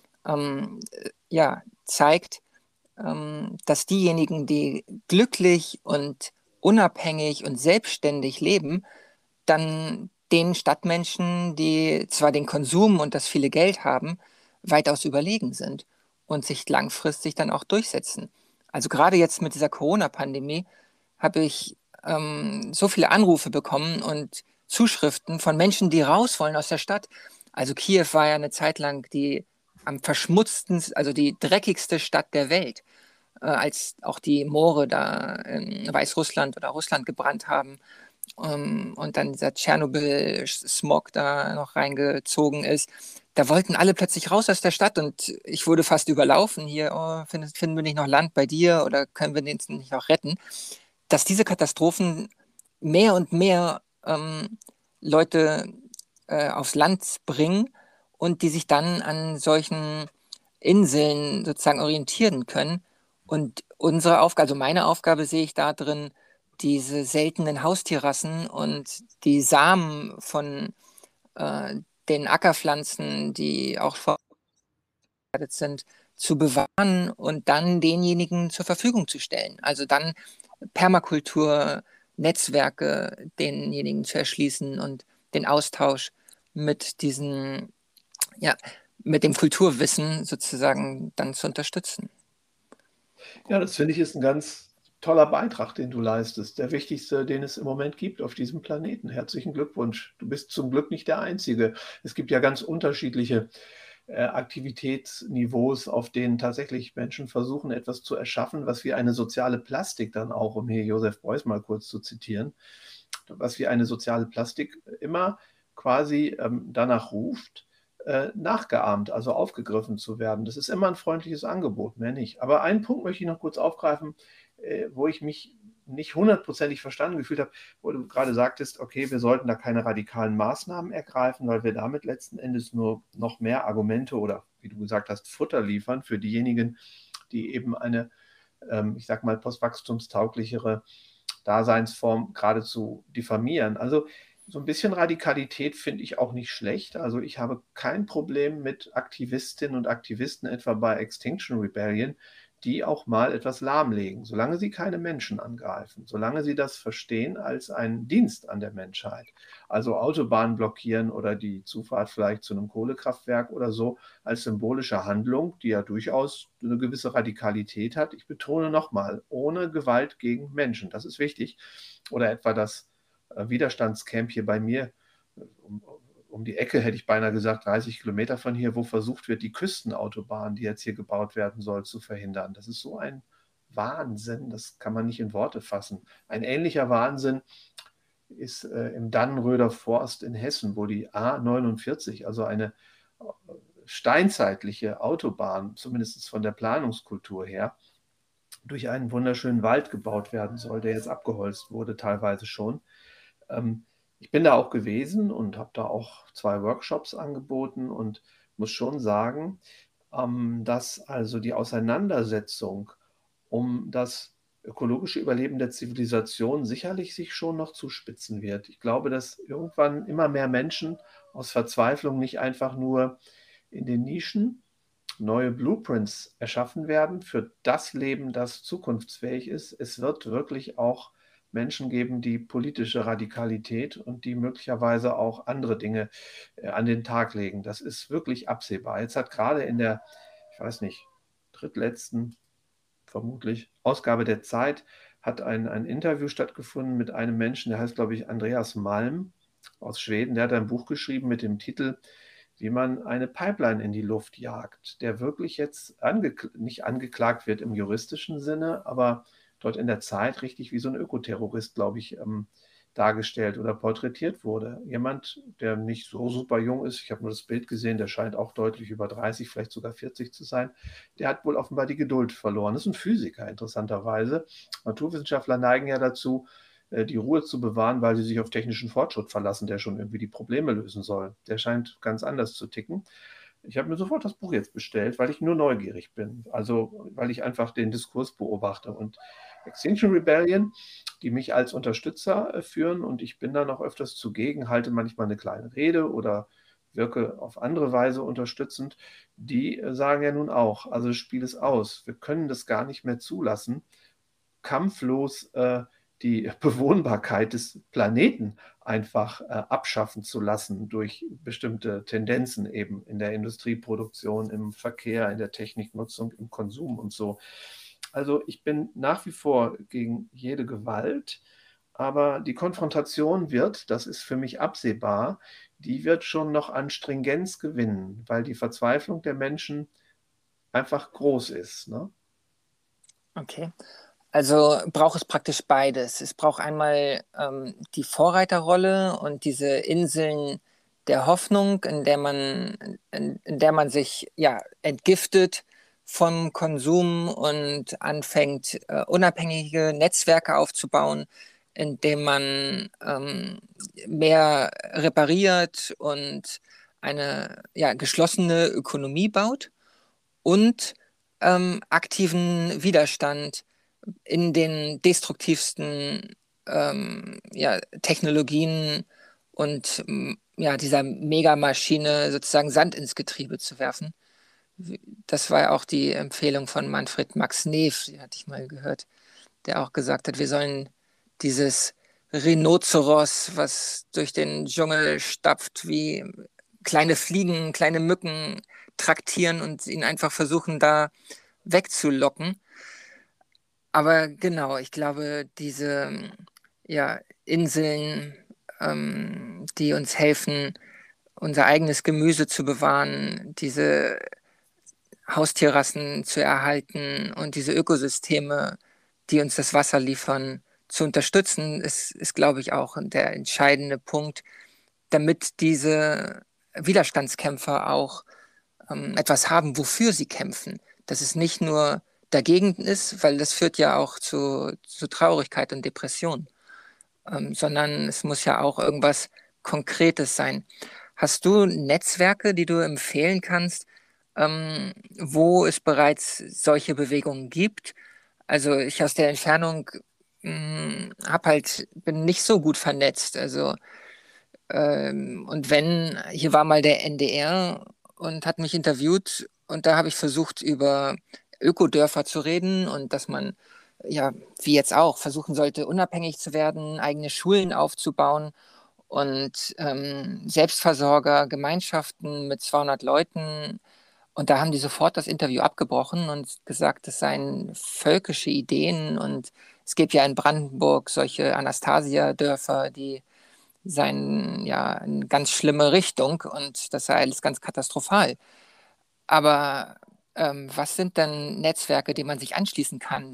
ja, zeigt, dass diejenigen, die glücklich und unabhängig und selbstständig leben, dann den Stadtmenschen, die zwar den Konsum und das viele Geld haben, weitaus überlegen sind und sich langfristig dann auch durchsetzen. Also gerade jetzt mit dieser Corona-Pandemie habe ich so viele Anrufe bekommen und Zuschriften von Menschen, die raus wollen aus der Stadt. Also Kiew war ja eine Zeit lang die am verschmutzten, also die dreckigste Stadt der Welt, als auch die Moore da in Weißrussland oder Russland gebrannt haben und dann dieser Tschernobyl-Smog da noch reingezogen ist. Da wollten alle plötzlich raus aus der Stadt und ich wurde fast überlaufen hier. Oh, finden wir nicht noch Land bei dir oder können wir den nicht noch retten? Dass diese Katastrophen mehr und mehr Leute aufs Land bringen und die sich dann an solchen Inseln sozusagen orientieren können. Und unsere Aufgabe, also meine Aufgabe sehe ich da drin, diese seltenen Haustierrassen und die Samen von äh, den Ackerpflanzen, die auch vorbereitet sind, zu bewahren und dann denjenigen zur Verfügung zu stellen. Also dann Permakultur, Netzwerke denjenigen zu erschließen und den Austausch mit diesen, ja, mit dem Kulturwissen sozusagen dann zu unterstützen. Ja, das finde ich ist ein ganz toller Beitrag, den du leistest. Der wichtigste, den es im Moment gibt auf diesem Planeten. Herzlichen Glückwunsch. Du bist zum Glück nicht der Einzige. Es gibt ja ganz unterschiedliche Aktivitätsniveaus, auf denen tatsächlich Menschen versuchen, etwas zu erschaffen, was wie eine soziale Plastik dann auch, um hier Josef Beuys mal kurz zu zitieren, was wie eine soziale Plastik immer quasi danach ruft, nachgeahmt, also aufgegriffen zu werden. Das ist immer ein freundliches Angebot, mehr nicht. Aber einen Punkt möchte ich noch kurz aufgreifen, wo ich mich nicht hundertprozentig verstanden gefühlt habe, wo du gerade sagtest, okay, wir sollten da keine radikalen Maßnahmen ergreifen, weil wir damit letzten Endes nur noch mehr Argumente oder, wie du gesagt hast, Futter liefern für diejenigen, die eben eine, ich sag mal, postwachstumstauglichere Daseinsform geradezu diffamieren. Also so ein bisschen Radikalität finde ich auch nicht schlecht. Also ich habe kein Problem mit Aktivistinnen und Aktivisten, etwa bei Extinction Rebellion, die auch mal etwas lahmlegen, solange sie keine Menschen angreifen, solange sie das verstehen als einen Dienst an der Menschheit. Also Autobahnen blockieren oder die Zufahrt vielleicht zu einem Kohlekraftwerk oder so als symbolische Handlung, die ja durchaus eine gewisse Radikalität hat. Ich betone nochmal, ohne Gewalt gegen Menschen, das ist wichtig. Oder etwa das Widerstandscamp hier bei mir, um die Ecke, hätte ich beinahe gesagt, 30 Kilometer von hier, wo versucht wird, die Küstenautobahn, die jetzt hier gebaut werden soll, zu verhindern. Das ist so ein Wahnsinn, das kann man nicht in Worte fassen. Ein ähnlicher Wahnsinn ist im Dannenröder Forst in Hessen, wo die A49, also eine steinzeitliche Autobahn, zumindest von der Planungskultur her, durch einen wunderschönen Wald gebaut werden soll, der jetzt abgeholzt wurde, teilweise schon. Ich bin da auch gewesen und habe da auch 2 Workshops angeboten und muss schon sagen, dass also die Auseinandersetzung um das ökologische Überleben der Zivilisation sicherlich sich schon noch zuspitzen wird. Ich glaube, dass irgendwann immer mehr Menschen aus Verzweiflung nicht einfach nur in den Nischen neue Blueprints erschaffen werden für das Leben, das zukunftsfähig ist. Es wird wirklich auch Menschen geben, die politische Radikalität und die möglicherweise auch andere Dinge an den Tag legen. Das ist wirklich absehbar. Jetzt hat gerade in der, ich weiß nicht, drittletzten, vermutlich, Ausgabe der Zeit, hat ein Interview stattgefunden mit einem Menschen, der heißt, glaube ich, Andreas Malm aus Schweden. Der hat ein Buch geschrieben mit dem Titel wie man eine Pipeline in die Luft jagt, der wirklich jetzt nicht angeklagt wird im juristischen Sinne, aber dort in der Zeit richtig wie so ein Ökoterrorist, glaube ich, dargestellt oder porträtiert wurde. Jemand, der nicht so super jung ist, ich habe nur das Bild gesehen, der scheint auch deutlich über 30, vielleicht sogar 40 zu sein, der hat wohl offenbar die Geduld verloren. Das ist ein Physiker, interessanterweise. Naturwissenschaftler neigen ja dazu, die Ruhe zu bewahren, weil sie sich auf technischen Fortschritt verlassen, der schon irgendwie die Probleme lösen soll. Der scheint ganz anders zu ticken. Ich habe mir sofort das Buch jetzt bestellt, weil ich nur neugierig bin. Also, weil ich einfach den Diskurs beobachte. Und Extinction Rebellion, die mich als Unterstützer führen und ich bin da noch öfters zugegen, halte manchmal eine kleine Rede oder wirke auf andere Weise unterstützend, die sagen ja nun auch, also Spiel es aus. Wir können das gar nicht mehr zulassen, kampflos die Bewohnbarkeit des Planeten einfach abschaffen zu lassen durch bestimmte Tendenzen eben in der Industrieproduktion, im Verkehr, in der Techniknutzung, im Konsum und so. Also ich bin nach wie vor gegen jede Gewalt, aber die Konfrontation wird, das ist für mich absehbar, die wird schon noch an Stringenz gewinnen, weil die Verzweiflung der Menschen einfach groß ist. Ne? Okay. Also braucht es praktisch beides. Es braucht einmal die Vorreiterrolle und diese Inseln der Hoffnung, in der man sich ja entgiftet vom Konsum und anfängt, unabhängige Netzwerke aufzubauen, indem man mehr repariert und eine ja, geschlossene Ökonomie baut. und aktiven Widerstand in den destruktivsten ja, Technologien und ja, dieser Megamaschine sozusagen Sand ins Getriebe zu werfen. Das war ja auch die Empfehlung von Manfred Max Neef, die hatte ich mal gehört, der auch gesagt hat, wir sollen dieses Rhinoceros, was durch den Dschungel stapft, wie kleine Fliegen, kleine Mücken traktieren und ihn einfach versuchen, da wegzulocken. Aber genau, ich glaube, diese ja, Inseln, die uns helfen, unser eigenes Gemüse zu bewahren, diese Haustierrassen zu erhalten und diese Ökosysteme, die uns das Wasser liefern, zu unterstützen, ist, glaube ich, auch der entscheidende Punkt, damit diese Widerstandskämpfer auch etwas haben, wofür sie kämpfen. Dass es nicht nur dagegen ist, weil das führt ja auch zu Traurigkeit und Depression, sondern es muss ja auch irgendwas Konkretes sein. Hast du Netzwerke, die du empfehlen kannst, wo es bereits solche Bewegungen gibt? Also ich aus der Entfernung bin nicht so gut vernetzt. Also und wenn, hier war mal der NDR und hat mich interviewt und da habe ich versucht, über Ökodörfer zu reden und dass man, ja, wie jetzt auch, versuchen sollte, unabhängig zu werden, eigene Schulen aufzubauen und Selbstversorger, Gemeinschaften mit 200 Leuten. Und da haben die sofort das Interview abgebrochen und gesagt, das seien völkische Ideen und es gibt ja in Brandenburg solche Anastasia-Dörfer, die seien ja in ganz schlimme Richtung und das sei alles ganz katastrophal. Aber was sind denn Netzwerke, die man sich anschließen kann,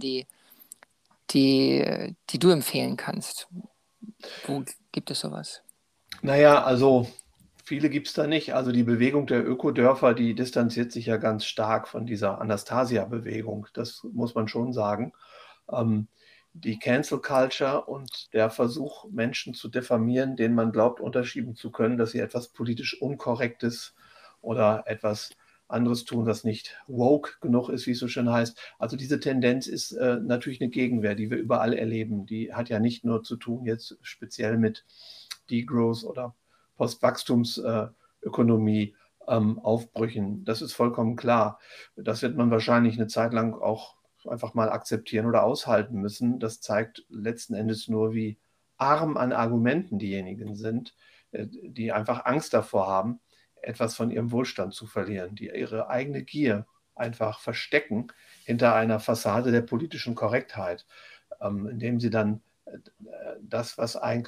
die du empfehlen kannst? Wo gibt es sowas? Naja, also viele gibt es da nicht. Also die Bewegung der Ökodörfer, die distanziert sich ja ganz stark von dieser Anastasia-Bewegung. Das muss man schon sagen. Ähm, die Cancel Culture und der Versuch, Menschen zu diffamieren, denen man glaubt, unterschieben zu können, dass sie etwas politisch Unkorrektes oder etwas anderes tun, das nicht woke genug ist, wie es so schön heißt. Also diese Tendenz ist natürlich eine Gegenwehr, die wir überall erleben. Die hat ja nicht nur zu tun jetzt speziell mit Degrowth oder Postwachstumsökonomie Aufbrüchen. Das ist vollkommen klar. Das wird man wahrscheinlich eine Zeit lang auch einfach mal akzeptieren oder aushalten müssen. Das zeigt letzten Endes nur, wie arm an Argumenten diejenigen sind, die einfach Angst davor haben, etwas von ihrem Wohlstand zu verlieren, die ihre eigene Gier einfach verstecken hinter einer Fassade der politischen Korrektheit, indem sie dann das,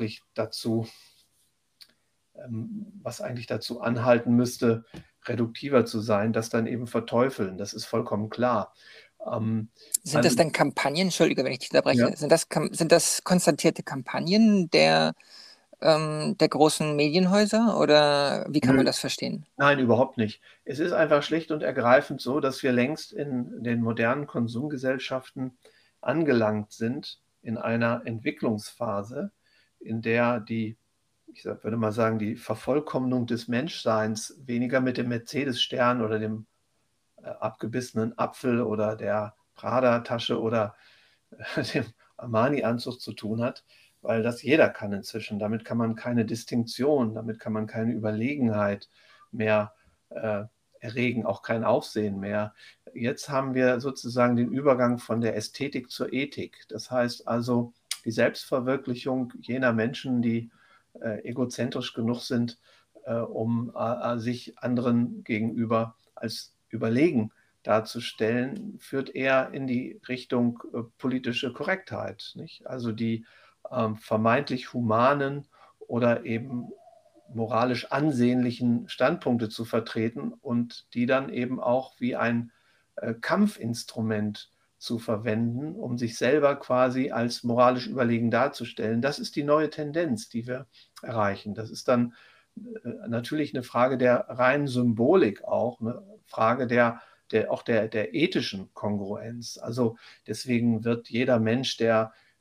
was eigentlich dazu anhalten müsste, reduktiver zu sein, das dann eben verteufeln. Das ist vollkommen klar. Sind Also, das dann Kampagnen, entschuldige, wenn ich dich ja, unterbreche, sind das konstatierte Kampagnen der großen Medienhäuser oder wie kann man nö, das verstehen? nein, überhaupt nicht. Es ist einfach schlicht und ergreifend so, dass wir längst in den modernen Konsumgesellschaften angelangt sind in einer Entwicklungsphase, in der würde mal sagen, die Vervollkommnung des Menschseins weniger mit dem Mercedes-Stern oder dem abgebissenen Apfel oder der Prada-Tasche oder dem Armani-Anzug zu tun hat, weil das jeder kann inzwischen. Damit kann man keine Distinktion, damit kann man keine Überlegenheit mehr äh, erregen, auch kein Aufsehen mehr. Jetzt haben wir sozusagen den Übergang von der Ästhetik zur Ethik. Das heißt also die Selbstverwirklichung jener Menschen, die egozentrisch genug sind, um sich anderen gegenüber als überlegen darzustellen, führt eher in die Richtung politische Korrektheit. Nicht? Also die vermeintlich humanen oder eben moralisch ansehnlichen Standpunkte zu vertreten und die dann eben auch wie ein Kampfinstrument zu verwenden, um sich selber quasi als moralisch überlegen darzustellen. Das ist die neue Tendenz, die wir erreichen. Das ist dann natürlich eine Frage der reinen Symbolik auch, eine Frage auch der ethischen Kongruenz. Also deswegen wird jeder Mensch, der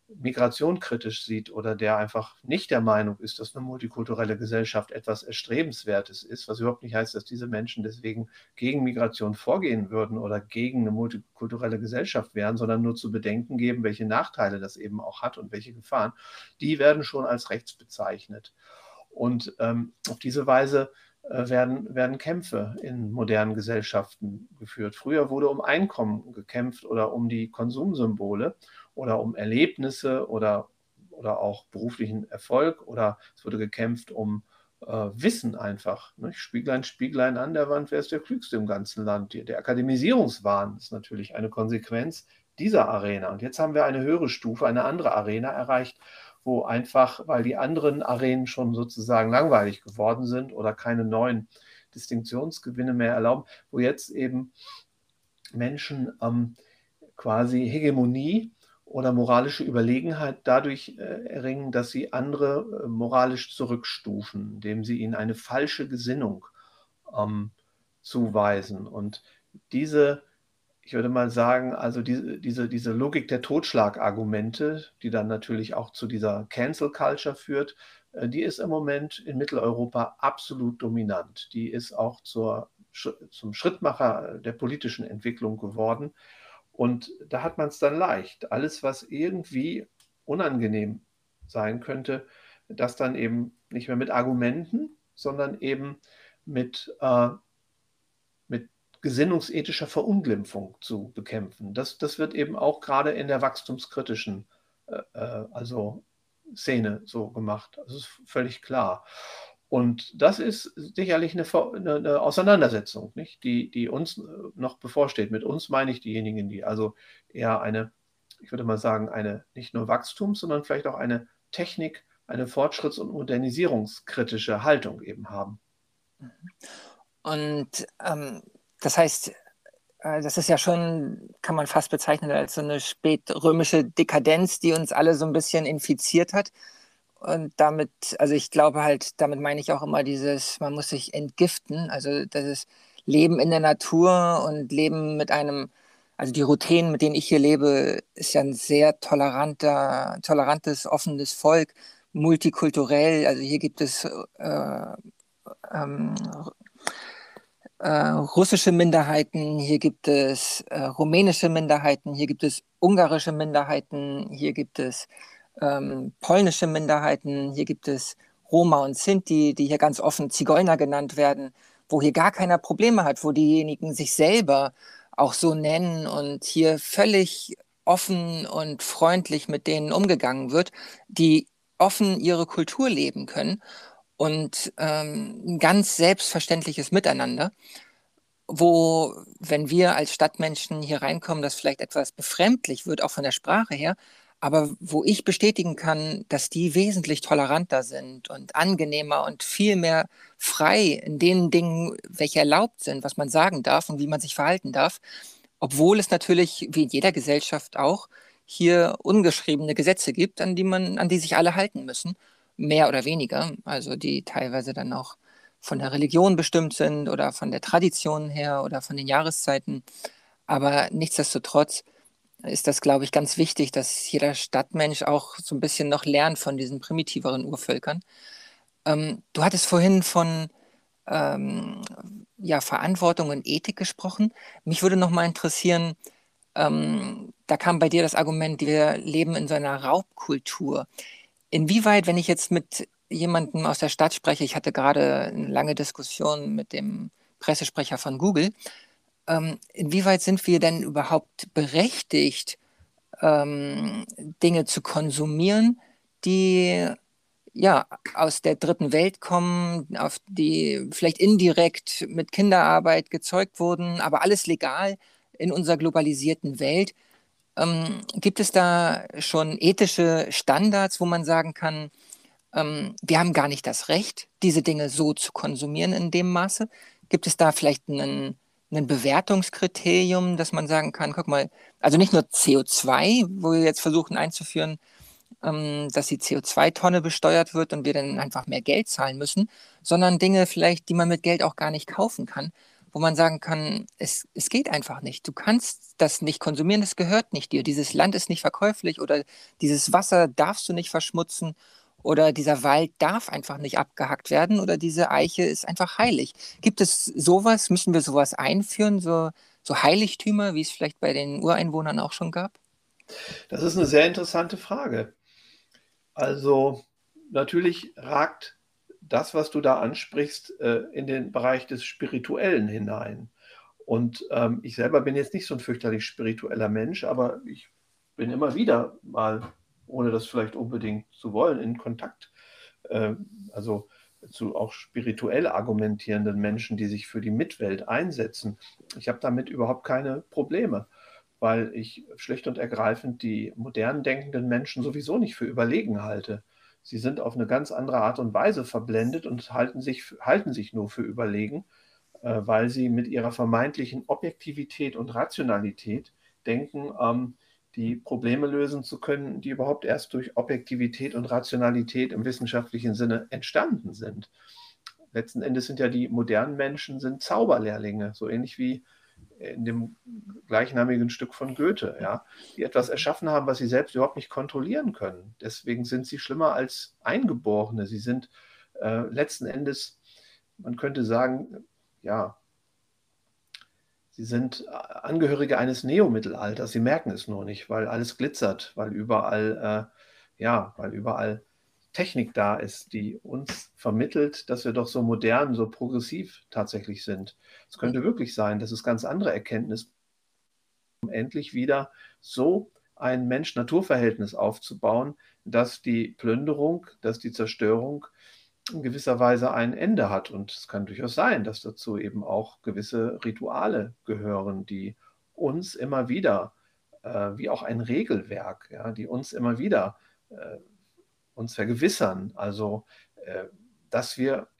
Migration kritisch sieht oder der einfach nicht der Meinung ist, dass eine multikulturelle Gesellschaft etwas Erstrebenswertes ist, was überhaupt nicht heißt, dass diese Menschen deswegen gegen Migration vorgehen würden oder gegen eine multikulturelle Gesellschaft wären, sondern nur zu bedenken geben, welche Nachteile das eben auch hat und welche Gefahren, die werden schon als rechts bezeichnet. Und auf diese Weise werden Kämpfe in modernen Gesellschaften geführt. Früher wurde um Einkommen gekämpft oder um die Konsumsymbole oder um Erlebnisse oder auch beruflichen Erfolg oder es wurde gekämpft um Wissen einfach. Ne? Spieglein, Spieglein an der Wand, wer ist der Klügste im ganzen Land? Der Akademisierungswahn ist natürlich eine Konsequenz dieser Arena. Und jetzt haben wir eine höhere Stufe, eine andere Arena erreicht, wo einfach, weil die anderen Arenen schon sozusagen langweilig geworden sind oder keine neuen Distinktionsgewinne mehr erlauben, wo jetzt eben Menschen quasi Hegemonie oder moralische Überlegenheit dadurch erringen, dass sie andere moralisch zurückstufen, indem sie ihnen eine falsche Gesinnung zuweisen. Und diese, ich würde mal sagen, also diese Logik der Totschlagargumente, die dann natürlich auch zu dieser Cancel Culture führt, die ist im Moment in Mitteleuropa absolut dominant. Die ist auch zum Schrittmacher der politischen Entwicklung geworden. Und da hat man es dann leicht. Alles, was irgendwie unangenehm sein könnte, das dann eben nicht mehr mit Argumenten, sondern eben mit gesinnungsethischer Verunglimpfung zu bekämpfen. Das wird eben auch gerade in der wachstumskritischen also Szene so gemacht. Das ist völlig klar. Und das ist sicherlich eine Auseinandersetzung, nicht? Die uns noch bevorsteht. Mit uns meine ich diejenigen, die also eher ich würde mal sagen, eine nicht nur Wachstums-, sondern vielleicht auch eine Technik-, eine fortschritts- und modernisierungskritische Haltung eben haben. Und das heißt, das ist ja schon, kann man fast bezeichnen als so eine spätrömische Dekadenz, die uns alle so ein bisschen infiziert hat. Und damit, also ich glaube halt, damit meine ich auch immer man muss sich entgiften, also das ist Leben in der Natur und Leben mit also die Routinen, mit denen ich hier lebe, ist ja ein sehr tolerantes, offenes Volk, multikulturell, also hier gibt es ähm, russische Minderheiten, hier gibt es rumänische Minderheiten, hier gibt es ungarische Minderheiten, hier gibt es polnische Minderheiten, hier gibt es Roma und Sinti, die hier ganz offen Zigeuner genannt werden, wo hier gar keiner Probleme hat, wo diejenigen sich selber auch so nennen und hier völlig offen und freundlich mit denen umgegangen wird, die offen ihre Kultur leben können und ein ganz selbstverständliches Miteinander, wo, wenn wir als Stadtmenschen hier reinkommen, das vielleicht etwas befremdlich wird, auch von der Sprache her, aber wo ich bestätigen kann, dass die wesentlich toleranter sind und angenehmer und viel mehr frei in den Dingen, welche erlaubt sind, was man sagen darf und wie man sich verhalten darf, obwohl es natürlich, wie in jeder Gesellschaft auch, hier ungeschriebene Gesetze gibt, an die sich alle halten müssen, mehr oder weniger, also die teilweise dann auch von der Religion bestimmt sind oder von der Tradition her oder von den Jahreszeiten. Aber nichtsdestotrotz ist das, glaube ich, ganz wichtig, dass jeder Stadtmensch auch so ein bisschen noch lernt von diesen primitiveren Urvölkern. Du hattest vorhin von ähm, ja, Verantwortung und Ethik gesprochen. Mich würde noch mal interessieren, da kam bei dir das Argument, wir leben in so einer Raubkultur. Inwieweit, wenn ich jetzt mit jemandem aus der Stadt spreche, ich hatte gerade eine lange Diskussion mit dem Pressesprecher von Google, inwieweit sind wir denn überhaupt berechtigt, Dinge zu konsumieren, die ja aus der dritten Welt kommen, auf die vielleicht indirekt mit Kinderarbeit gezeugt wurden, aber alles legal in unserer globalisierten Welt. Gibt es da schon ethische Standards, wo man sagen kann, wir haben gar nicht das Recht, diese Dinge so zu konsumieren in dem Maße? Gibt es da vielleicht ein Bewertungskriterium, dass man sagen kann, guck mal, also nicht nur CO2, wo wir jetzt versuchen einzuführen, dass die CO2-Tonne besteuert wird und wir dann einfach mehr Geld zahlen müssen, sondern Dinge vielleicht, die man mit Geld auch gar nicht kaufen kann, wo man sagen kann, es geht einfach nicht. Du kannst das nicht konsumieren, das gehört nicht dir. Dieses Land ist nicht verkäuflich oder dieses Wasser darfst du nicht verschmutzen oder dieser Wald darf einfach nicht abgehackt werden oder diese Eiche ist einfach heilig. Gibt es sowas? Müssen wir sowas einführen, so Heiligtümer, wie es vielleicht bei den Ureinwohnern auch schon gab? Das ist eine sehr interessante Frage. Also natürlich ragt das, was du da ansprichst, in den Bereich des Spirituellen hinein. Und ich selber bin jetzt nicht so ein fürchterlich spiritueller Mensch, aber ich bin immer wieder mal, ohne das vielleicht unbedingt zu wollen, in Kontakt, äh, also zu auch spirituell argumentierenden Menschen, die sich für die Mitwelt einsetzen. Ich habe damit überhaupt keine Probleme, weil ich schlicht und ergreifend die modern denkenden Menschen sowieso nicht für überlegen halte. Sie sind auf eine ganz andere Art und Weise verblendet und halten sich nur für überlegen, weil sie mit ihrer vermeintlichen Objektivität und Rationalität denken, die Probleme lösen zu können, die überhaupt erst durch Objektivität und Rationalität im wissenschaftlichen Sinne entstanden sind. Letzten Endes sind ja die modernen Menschen sind Zauberlehrlinge, so ähnlich wie in dem gleichnamigen Stück von Goethe, ja, die etwas erschaffen haben, was sie selbst überhaupt nicht kontrollieren können. Deswegen sind sie schlimmer als Eingeborene. Sie sind letzten Endes, man könnte sagen, ja, sie sind Angehörige eines Neomittelalters. Sie merken es nur nicht, weil alles glitzert, weil überall Technik da ist, die uns vermittelt, dass wir doch so modern, so progressiv tatsächlich sind. Es könnte wirklich sein, dass es ganz andere Erkenntnisse, um endlich wieder so ein Mensch-Natur-Verhältnis aufzubauen, dass die Plünderung, dass die Zerstörung in gewisser Weise ein Ende hat. Und es kann durchaus sein, dass dazu eben auch gewisse Rituale gehören, die uns immer wieder, wie auch ein Regelwerk, ja, die uns immer wieder uns vergewissern. Also, dass wir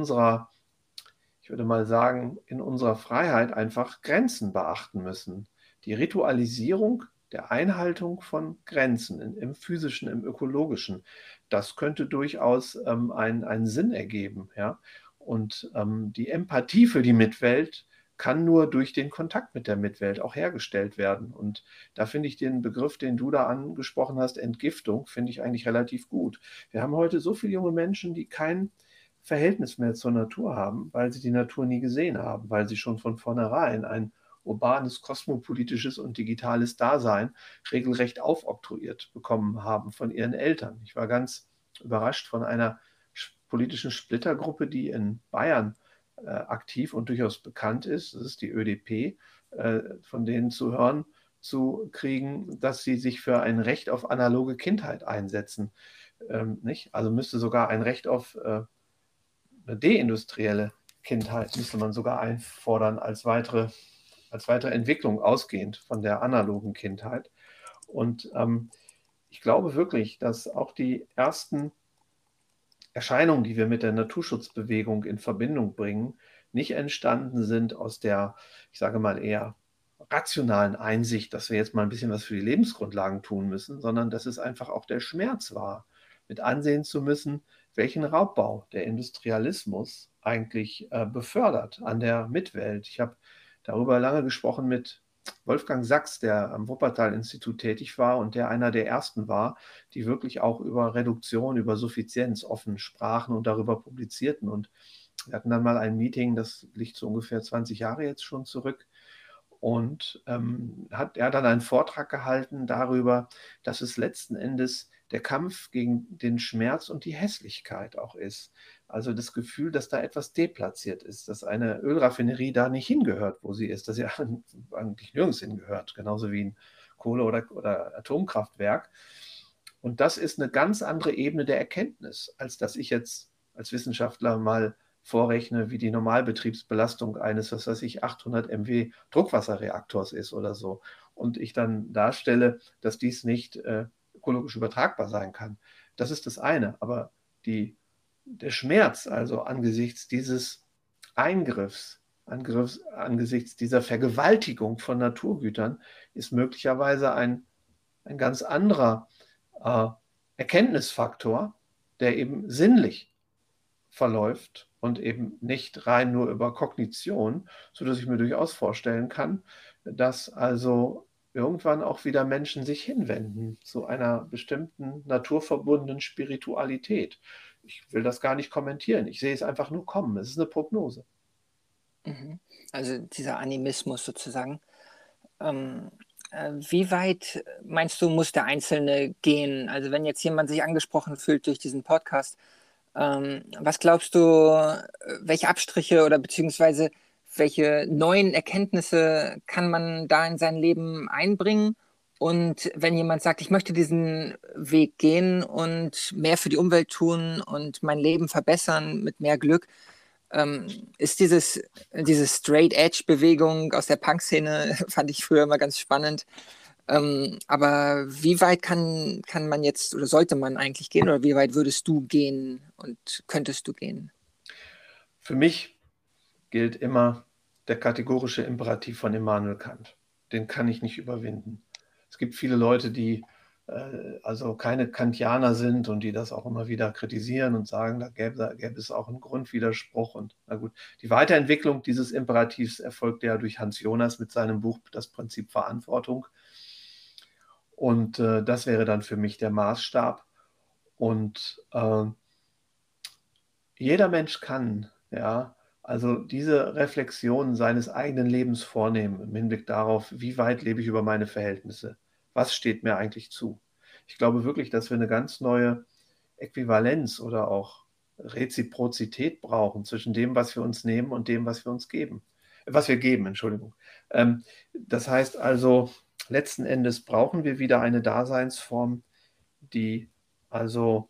ich würde mal sagen, in unserer Freiheit einfach Grenzen beachten müssen. Die Ritualisierung der Einhaltung von Grenzen im physischen, im ökologischen, das könnte durchaus einen Sinn ergeben. Ja? Und die Empathie für die Mitwelt kann nur durch den Kontakt mit der Mitwelt auch hergestellt werden. Und da finde ich den Begriff, den du da angesprochen hast, Entgiftung, finde ich eigentlich relativ gut. Wir haben heute so viele junge Menschen, die kein Verhältnis mehr zur Natur haben, weil sie die Natur nie gesehen haben, weil sie schon von vornherein ein urbanes, kosmopolitisches und digitales Dasein regelrecht aufoktroyiert bekommen haben von ihren Eltern. Ich war ganz überrascht von einer politischen Splittergruppe, die in Bayern aktiv und durchaus bekannt ist. Das ist die ÖDP, von denen zu hören zu kriegen, dass sie sich für ein Recht auf analoge Kindheit einsetzen. Nicht? Also müsste sogar ein Recht auf eine deindustrielle Kindheit müsste man sogar einfordern als weitere Entwicklung ausgehend von der analogen Kindheit. Und ich glaube wirklich, dass auch die ersten Erscheinungen, die wir mit der Naturschutzbewegung in Verbindung bringen, nicht entstanden sind aus der, ich sage mal, eher rationalen Einsicht, dass wir jetzt mal ein bisschen was für die Lebensgrundlagen tun müssen, sondern dass es einfach auch der Schmerz war, mit ansehen zu müssen, welchen Raubbau der Industrialismus eigentlich befördert an der Mitwelt. Ich habe darüber lange gesprochen mit Wolfgang Sachs, der am Wuppertal-Institut tätig war und der einer der ersten war, die wirklich auch über Reduktion, über Suffizienz offen sprachen und darüber publizierten. Und wir hatten dann mal ein Meeting, das liegt so ungefähr 20 Jahre jetzt schon zurück. Und hat er dann einen Vortrag gehalten darüber, dass es letzten Endes der Kampf gegen den Schmerz und die Hässlichkeit auch ist. Also das Gefühl, dass da etwas deplatziert ist, dass eine Ölraffinerie da nicht hingehört, wo sie ist, dass sie eigentlich nirgends hingehört, genauso wie ein Kohle- oder Atomkraftwerk. Und das ist eine ganz andere Ebene der Erkenntnis, als dass ich jetzt als Wissenschaftler mal vorrechne, wie die Normalbetriebsbelastung eines, was weiß ich, 800 MW Druckwasserreaktors ist oder so. Und ich dann darstelle, dass dies nicht ökologisch übertragbar sein kann. Das ist das eine. Aber der Schmerz, also angesichts dieses Eingriffs, angesichts dieser Vergewaltigung von Naturgütern, ist möglicherweise ein ganz anderer äh, Erkenntnisfaktor, der eben sinnlich verläuft und eben nicht rein nur über Kognition, sodass ich mir durchaus vorstellen kann, dass also irgendwann auch wieder Menschen sich hinwenden zu einer bestimmten naturverbundenen Spiritualität. Ich will das gar nicht kommentieren. Ich sehe es einfach nur kommen. Es ist eine Prognose. Mhm. Also dieser Animismus sozusagen. Ähm, Wie weit meinst du, muss der Einzelne gehen? Also wenn jetzt jemand sich angesprochen fühlt durch diesen Podcast, was glaubst du, welche Abstriche oder beziehungsweise welche neuen Erkenntnisse kann man da in sein Leben einbringen? Und wenn jemand sagt, ich möchte diesen Weg gehen und mehr für die Umwelt tun und mein Leben verbessern mit mehr Glück, ist diese Straight-Edge-Bewegung aus der Punk-Szene, fand ich früher immer ganz spannend. Aber wie weit kann man jetzt oder sollte man eigentlich gehen oder wie weit würdest du gehen und könntest du gehen? Für mich gilt immer der kategorische Imperativ von Immanuel Kant. Den kann ich nicht überwinden. Es gibt viele Leute, die also keine Kantianer sind und die das auch immer wieder kritisieren und sagen, da gäbe es auch einen Grundwiderspruch. Und na gut, die Weiterentwicklung dieses Imperativs erfolgte ja durch Hans Jonas mit seinem Buch Das Prinzip Verantwortung. Und das wäre dann für mich der Maßstab. Und jeder Mensch kann, ja, also diese Reflexion seines eigenen Lebens vornehmen im Hinblick darauf, wie weit lebe ich über meine Verhältnisse? Was steht mir eigentlich zu? Ich glaube wirklich, dass wir eine ganz neue Äquivalenz oder auch Reziprozität brauchen zwischen dem, was wir uns nehmen und dem, was wir uns geben. Was wir geben, Entschuldigung. Das heißt also, letzten Endes brauchen wir wieder eine Daseinsform, die also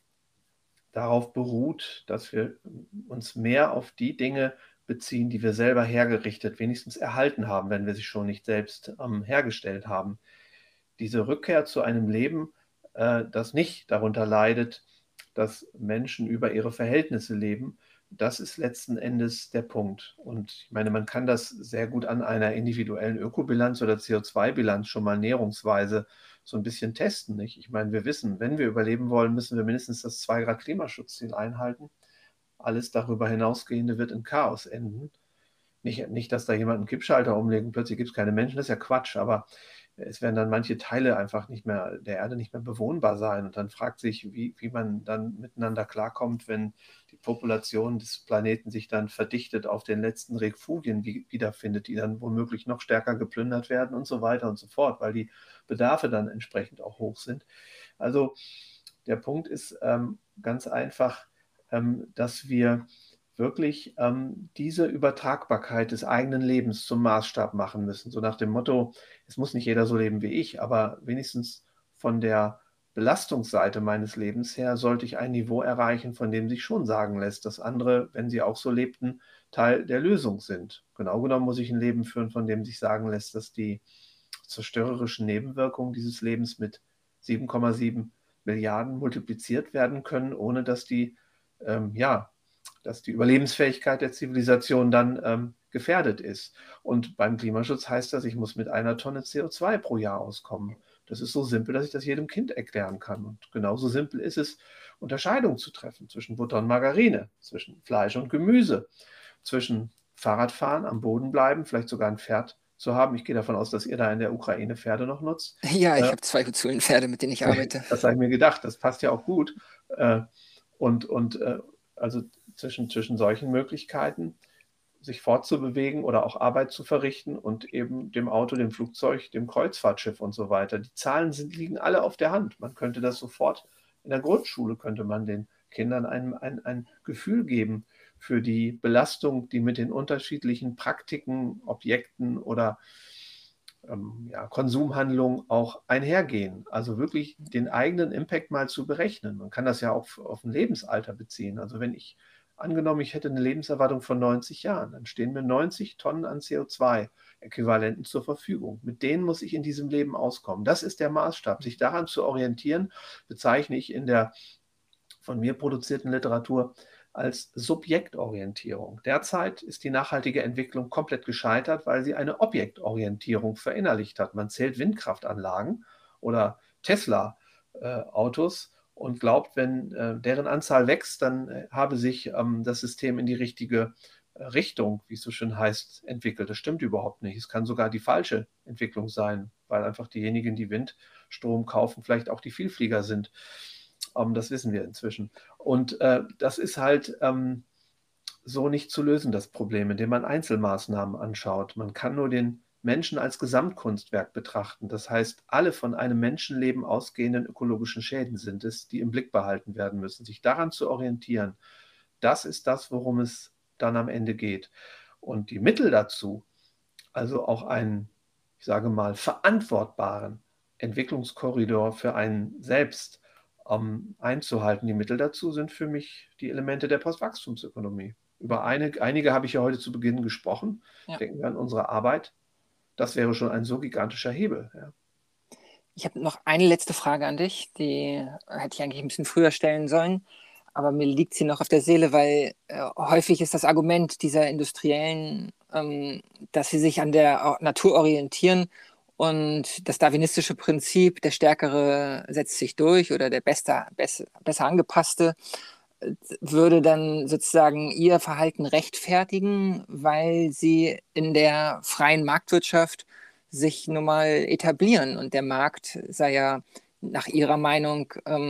darauf beruht, dass wir uns mehr auf die Dinge beziehen, die wir selber hergerichtet, wenigstens erhalten haben, wenn wir sie schon nicht selbst hergestellt haben. Diese Rückkehr zu einem Leben, das nicht darunter leidet, dass Menschen über ihre Verhältnisse leben, das ist letzten Endes der Punkt. Und ich meine, man kann das sehr gut an einer individuellen Ökobilanz oder CO2-Bilanz schon mal näherungsweise so ein bisschen testen. Nicht? Ich meine, wir wissen, wenn wir überleben wollen, müssen wir mindestens das 2-Grad-Klimaschutzziel einhalten. Alles darüber hinausgehende wird in Chaos enden. Nicht, dass da jemand einen Kippschalter umlegt und plötzlich gibt es keine Menschen, das ist ja Quatsch, aber es werden dann manche Teile einfach nicht mehr, der Erde nicht mehr bewohnbar sein. Und dann fragt sich, wie man dann miteinander klarkommt, wenn die Population des Planeten sich dann verdichtet auf den letzten Refugien wiederfindet, die dann womöglich noch stärker geplündert werden und so weiter und so fort, weil die Bedarfe dann entsprechend auch hoch sind. Also der Punkt ist ganz einfach, dass wir wirklich diese Übertragbarkeit des eigenen Lebens zum Maßstab machen müssen. So nach dem Motto, es muss nicht jeder so leben wie ich, aber wenigstens von der Belastungsseite meines Lebens her sollte ich ein Niveau erreichen, von dem sich schon sagen lässt, dass andere, wenn sie auch so lebten, Teil der Lösung sind. Genau genommen muss ich ein Leben führen, von dem sich sagen lässt, dass die zerstörerischen Nebenwirkungen dieses Lebens mit 7,7 Milliarden multipliziert werden können, ohne dass ja, dass die Überlebensfähigkeit der Zivilisation dann gefährdet ist. Und beim Klimaschutz heißt das, ich muss mit 1 Tonne CO2 pro Jahr auskommen. Das ist so simpel, dass ich das jedem Kind erklären kann. Und genauso simpel ist es, Unterscheidungen zu treffen zwischen Butter und Margarine, zwischen Fleisch und Gemüse, zwischen Fahrradfahren, am Boden bleiben, vielleicht sogar ein Pferd zu haben. Ich gehe davon aus, dass ihr da in der Ukraine Pferde noch nutzt. Ja, ich habe 2 Huzulen-Pferde, mit denen ich arbeite. Das habe ich mir gedacht, das passt ja auch gut. Äh, und also zwischen solchen Möglichkeiten, sich fortzubewegen oder auch Arbeit zu verrichten und eben dem Auto, dem Flugzeug, dem Kreuzfahrtschiff und so weiter. Die Zahlen liegen alle auf der Hand. Man könnte das sofort in der Grundschule, könnte man den Kindern ein Gefühl geben für die Belastung, die mit den unterschiedlichen Praktiken, Objekten oder ja, Konsumhandlungen auch einhergehen. Also wirklich den eigenen Impact mal zu berechnen. Man kann das ja auch auf ein Lebensalter beziehen. Also wenn ich angenommen, ich hätte eine Lebenserwartung von 90 Jahren, dann stehen mir 90 Tonnen an CO2-Äquivalenten zur Verfügung. Mit denen muss ich in diesem Leben auskommen. Das ist der Maßstab. Sich daran zu orientieren, bezeichne ich in der von mir produzierten Literatur als Subjektorientierung. Derzeit ist die nachhaltige Entwicklung komplett gescheitert, weil sie eine Objektorientierung verinnerlicht hat. Man zählt Windkraftanlagen oder Tesla-Autos und glaubt, wenn deren Anzahl wächst, dann habe sich das System in die richtige Richtung, wie es so schön heißt, entwickelt. Das stimmt überhaupt nicht. Es kann sogar die falsche Entwicklung sein, weil einfach diejenigen, die Windstrom kaufen, vielleicht auch die Vielflieger sind. Das wissen wir inzwischen. Und das ist halt so nicht zu lösen, das Problem, indem man Einzelmaßnahmen anschaut. Man kann nur den Menschen als Gesamtkunstwerk betrachten. Das heißt, alle von einem Menschenleben ausgehenden ökologischen Schäden sind es, die im Blick behalten werden müssen. Sich daran zu orientieren, das ist das, worum es dann am Ende geht. Und die Mittel dazu, also auch einen, ich sage mal, verantwortbaren Entwicklungskorridor für einen selbst einzuhalten, die Mittel dazu sind für mich die Elemente der Postwachstumsökonomie. Über einige habe ich ja heute zu Beginn gesprochen. Ja. Denken wir an unsere Arbeit. Das wäre schon ein so gigantischer Hebel. Ja. Ich habe noch eine letzte Frage an dich, die hätte ich eigentlich ein bisschen früher stellen sollen, aber mir liegt sie noch auf der Seele, weil häufig ist das Argument dieser Industriellen, dass sie sich an der Natur orientieren und das darwinistische Prinzip, der Stärkere setzt sich durch oder der besser angepasste, würde dann sozusagen ihr Verhalten rechtfertigen, weil sie in der freien Marktwirtschaft sich nun mal etablieren. Und der Markt sei ja nach ihrer Meinung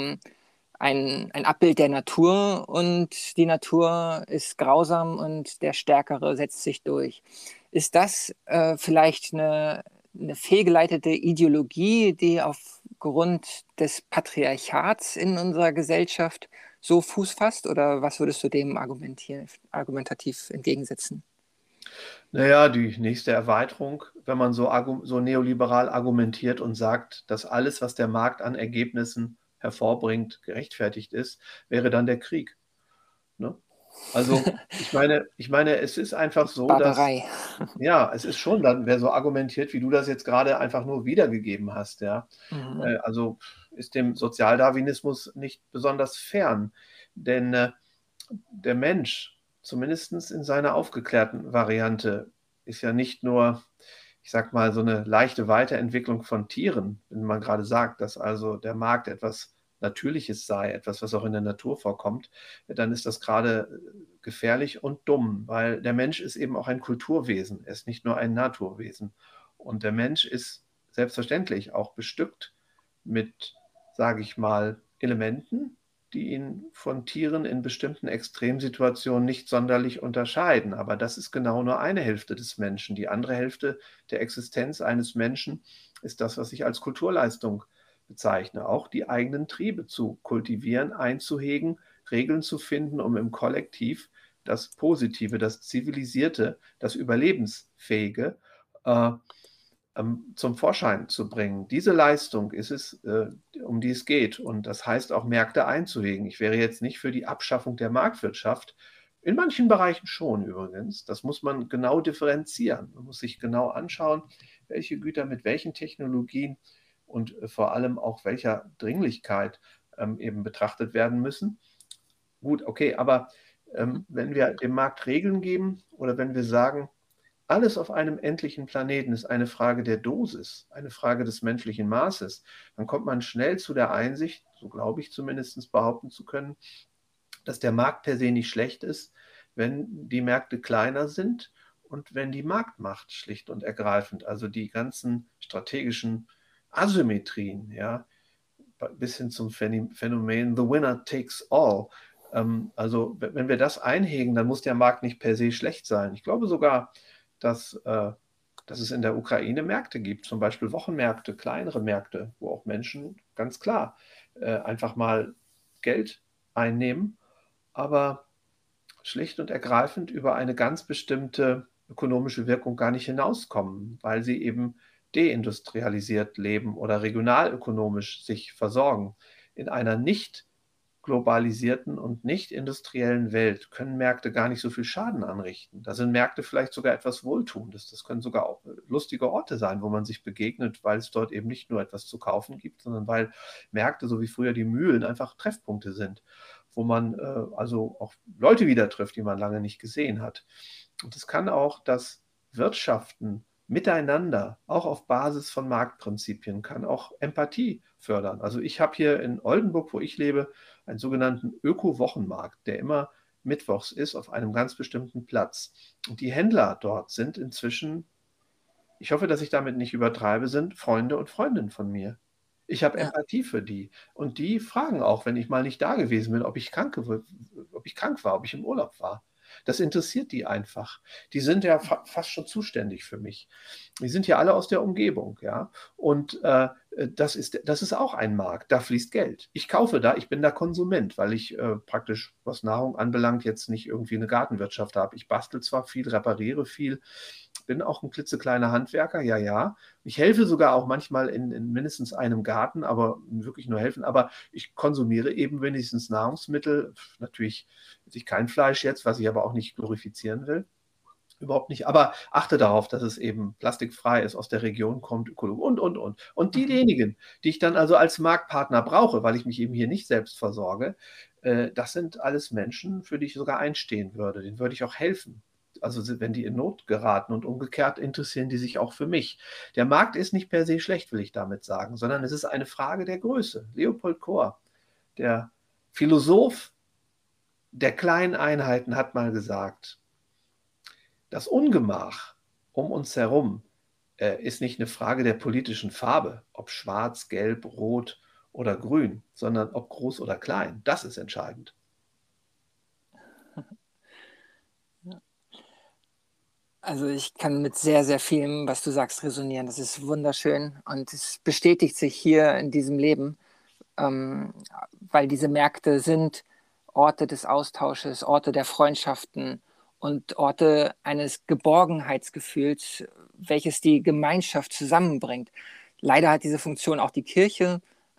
ein Abbild der Natur und die Natur ist grausam und der Stärkere setzt sich durch. Ist das vielleicht eine fehlgeleitete Ideologie, die aufgrund des Patriarchats in unserer Gesellschaft so Fuß fasst? Oder was würdest du dem argumentativ entgegensetzen? Naja, die nächste Erweiterung, wenn man so neoliberal argumentiert und sagt, dass alles, was der Markt an Ergebnissen hervorbringt, gerechtfertigt ist, wäre dann der Krieg. Ne? Also ich meine, es ist einfach so, dass, Barbarei. ja, es ist schon dann, wer so argumentiert, wie du das jetzt gerade einfach nur wiedergegeben hast, ja, Mhm. also ist dem Sozialdarwinismus nicht besonders fern, denn der Mensch, zumindest in seiner aufgeklärten Variante, ist ja nicht nur, ich sag mal, so eine leichte Weiterentwicklung von Tieren, wenn man gerade sagt, dass also der Markt etwas Natürliches sei, etwas, was auch in der Natur vorkommt, dann ist das gerade gefährlich und dumm, weil der Mensch ist eben auch ein Kulturwesen, er ist nicht nur ein Naturwesen. Und der Mensch ist selbstverständlich auch bestückt mit, sage ich mal, Elementen, die ihn von Tieren in bestimmten Extremsituationen nicht sonderlich unterscheiden. Aber das ist genau nur eine Hälfte des Menschen. Die andere Hälfte der Existenz eines Menschen ist das, was ich als Kulturleistung bezeichne. Auch die eigenen Triebe zu kultivieren, einzuhegen, Regeln zu finden, um im Kollektiv das Positive, das Zivilisierte, das Überlebensfähige zum Vorschein zu bringen. Diese Leistung ist es, um die es geht. Und das heißt auch, Märkte einzuhegen. Ich wäre jetzt nicht für die Abschaffung der Marktwirtschaft. In manchen Bereichen schon übrigens. Das muss man genau differenzieren. Man muss sich genau anschauen, welche Güter mit welchen Technologien und vor allem auch welcher Dringlichkeit eben betrachtet werden müssen. Gut, okay, aber wenn wir dem Markt Regeln geben oder wenn wir sagen, alles auf einem endlichen Planeten ist eine Frage der Dosis, eine Frage des menschlichen Maßes, dann kommt man schnell zu der Einsicht, so glaube ich zumindest behaupten zu können, dass der Markt per se nicht schlecht ist, wenn die Märkte kleiner sind und wenn die Marktmacht schlicht und ergreifend, also die ganzen strategischen Asymmetrien, ja, bis hin zum Phänomen The Winner Takes All. Also wenn wir das einhegen, dann muss der Markt nicht per se schlecht sein. Ich glaube sogar, dass es in der Ukraine Märkte gibt, zum Beispiel Wochenmärkte, kleinere Märkte, wo auch Menschen ganz klar einfach mal Geld einnehmen, aber schlicht und ergreifend über eine ganz bestimmte ökonomische Wirkung gar nicht hinauskommen, weil sie eben deindustrialisiert leben oder regionalökonomisch sich versorgen. In einer nicht globalisierten und nicht industriellen Welt können Märkte gar nicht so viel Schaden anrichten. Da sind Märkte vielleicht sogar etwas Wohltuendes. Das können sogar auch lustige Orte sein, wo man sich begegnet, weil es dort eben nicht nur etwas zu kaufen gibt, sondern weil Märkte, so wie früher die Mühlen, einfach Treffpunkte sind, wo man also auch Leute wieder trifft, die man lange nicht gesehen hat. Und es kann auch das Wirtschaften miteinander, auch auf Basis von Marktprinzipien, kann auch Empathie fördern. Also ich habe hier in Oldenburg, wo ich lebe, einen sogenannten Öko-Wochenmarkt, der immer mittwochs ist auf einem ganz bestimmten Platz. Und die Händler dort sind inzwischen, ich hoffe, dass ich damit nicht übertreibe, sind Freunde und Freundinnen von mir. Ich habe Ja, Empathie für die. Und die fragen auch, wenn ich mal nicht da gewesen bin, ob ich krank war, ob ich im Urlaub war. Das interessiert die einfach. Die sind ja fast schon zuständig für mich. Die sind ja alle aus der Umgebung, ja. Und das ist auch ein Markt. Da fließt Geld. Ich kaufe da, ich bin da Konsument, weil ich praktisch, was Nahrung anbelangt, jetzt nicht irgendwie eine Gartenwirtschaft habe. Ich bastel zwar viel, repariere viel, bin auch ein klitzekleiner Handwerker, ja, ja. Ich helfe sogar auch manchmal in mindestens einem Garten, aber wirklich nur helfen. Aber ich konsumiere eben wenigstens Nahrungsmittel. Natürlich esse ich kein Fleisch jetzt, was ich aber auch nicht glorifizieren will. Überhaupt nicht. Aber achte darauf, dass es eben plastikfrei ist, aus der Region kommt, ökologisch und. Und mhm. diejenigen, die ich dann also als Marktpartner brauche, weil ich mich eben hier nicht selbst versorge, das sind alles Menschen, für die ich sogar einstehen würde. Denen würde ich auch helfen. Also wenn die in Not geraten und umgekehrt interessieren die sich auch für mich. Der Markt ist nicht per se schlecht, will ich damit sagen, sondern es ist eine Frage der Größe. Leopold Kohr, der Philosoph der kleinen Einheiten, hat mal gesagt, das Ungemach um uns herum ist nicht eine Frage der politischen Farbe, ob schwarz, gelb, rot oder grün, sondern ob groß oder klein. Das ist entscheidend. Also ich kann mit sehr, sehr vielem, was du sagst, resonieren. Das ist wunderschön und es bestätigt sich hier in diesem Leben, ähm, weil diese Märkte sind Orte des Austausches, Orte der Freundschaften und Orte eines Geborgenheitsgefühls, welches die Gemeinschaft zusammenbringt. Leider hat diese Funktion auch die Kirche,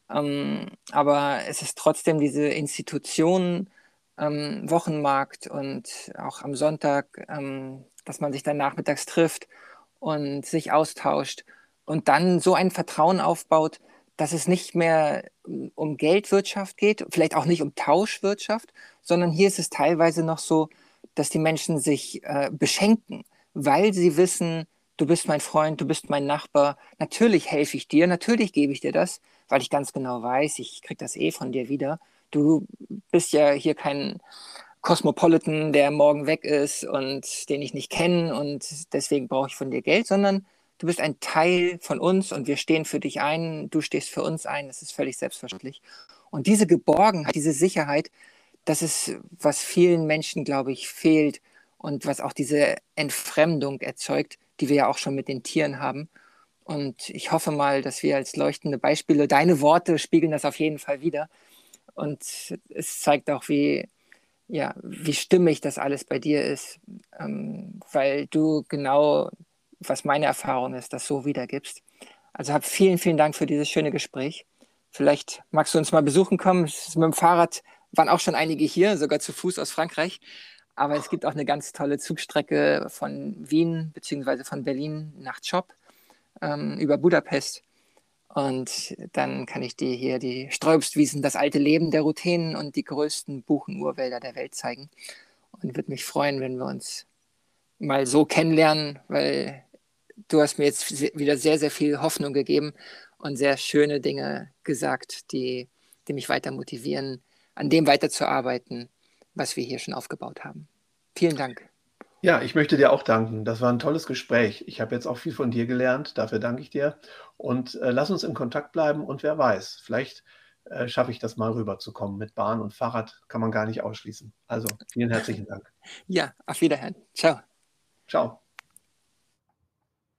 aber es ist trotzdem diese Institution, Wochenmarkt und auch am Sonntag, dass man sich dann nachmittags trifft und sich austauscht und dann so ein Vertrauen aufbaut, dass es nicht mehr um Geldwirtschaft geht, vielleicht auch nicht um Tauschwirtschaft, sondern hier ist es teilweise noch so, dass die Menschen sich beschenken, weil sie wissen, du bist mein Freund, du bist mein Nachbar, natürlich helfe ich dir, natürlich gebe ich dir das, weil ich ganz genau weiß, ich kriege das eh von dir wieder. Du bist ja hier kein Cosmopolitan, der morgen weg ist und den ich nicht kenne und deswegen brauche ich von dir Geld, sondern du bist ein Teil von uns und wir stehen für dich ein, du stehst für uns ein, das ist völlig selbstverständlich. Und diese Geborgenheit, diese Sicherheit, das ist, was vielen Menschen, glaube ich, fehlt und was auch diese Entfremdung erzeugt, die wir ja auch schon mit den Tieren haben. Und ich hoffe mal, dass wir als leuchtende Beispiele, deine Worte spiegeln das auf jeden Fall wider. Und es zeigt auch, wie stimmig das alles bei dir ist, weil du genau, was meine Erfahrung ist, das so wiedergibst. Also hab vielen, vielen Dank für dieses schöne Gespräch. Vielleicht magst du uns mal besuchen kommen. Mit dem Fahrrad waren auch schon einige hier, sogar zu Fuß aus Frankreich. Aber es gibt auch eine ganz tolle Zugstrecke von Wien bzw. von Berlin nach Chop über Budapest. Und dann kann ich dir hier die Sträubstwiesen, das alte Leben der Ruthenen und die größten Buchenurwälder der Welt zeigen. Und würde mich freuen, wenn wir uns mal so kennenlernen, weil du hast mir jetzt wieder sehr, sehr viel Hoffnung gegeben und sehr schöne Dinge gesagt, die mich weiter motivieren, an dem weiterzuarbeiten, was wir hier schon aufgebaut haben. Vielen Dank. Ja, ich möchte dir auch danken. Das war ein tolles Gespräch. Ich habe jetzt auch viel von dir gelernt. Dafür danke ich dir. Und lass uns in Kontakt bleiben. Und wer weiß, vielleicht schaffe ich das mal rüberzukommen. Mit Bahn und Fahrrad kann man gar nicht ausschließen. Also vielen herzlichen Dank. Ja, auf Wiederhören. Ciao. Ciao.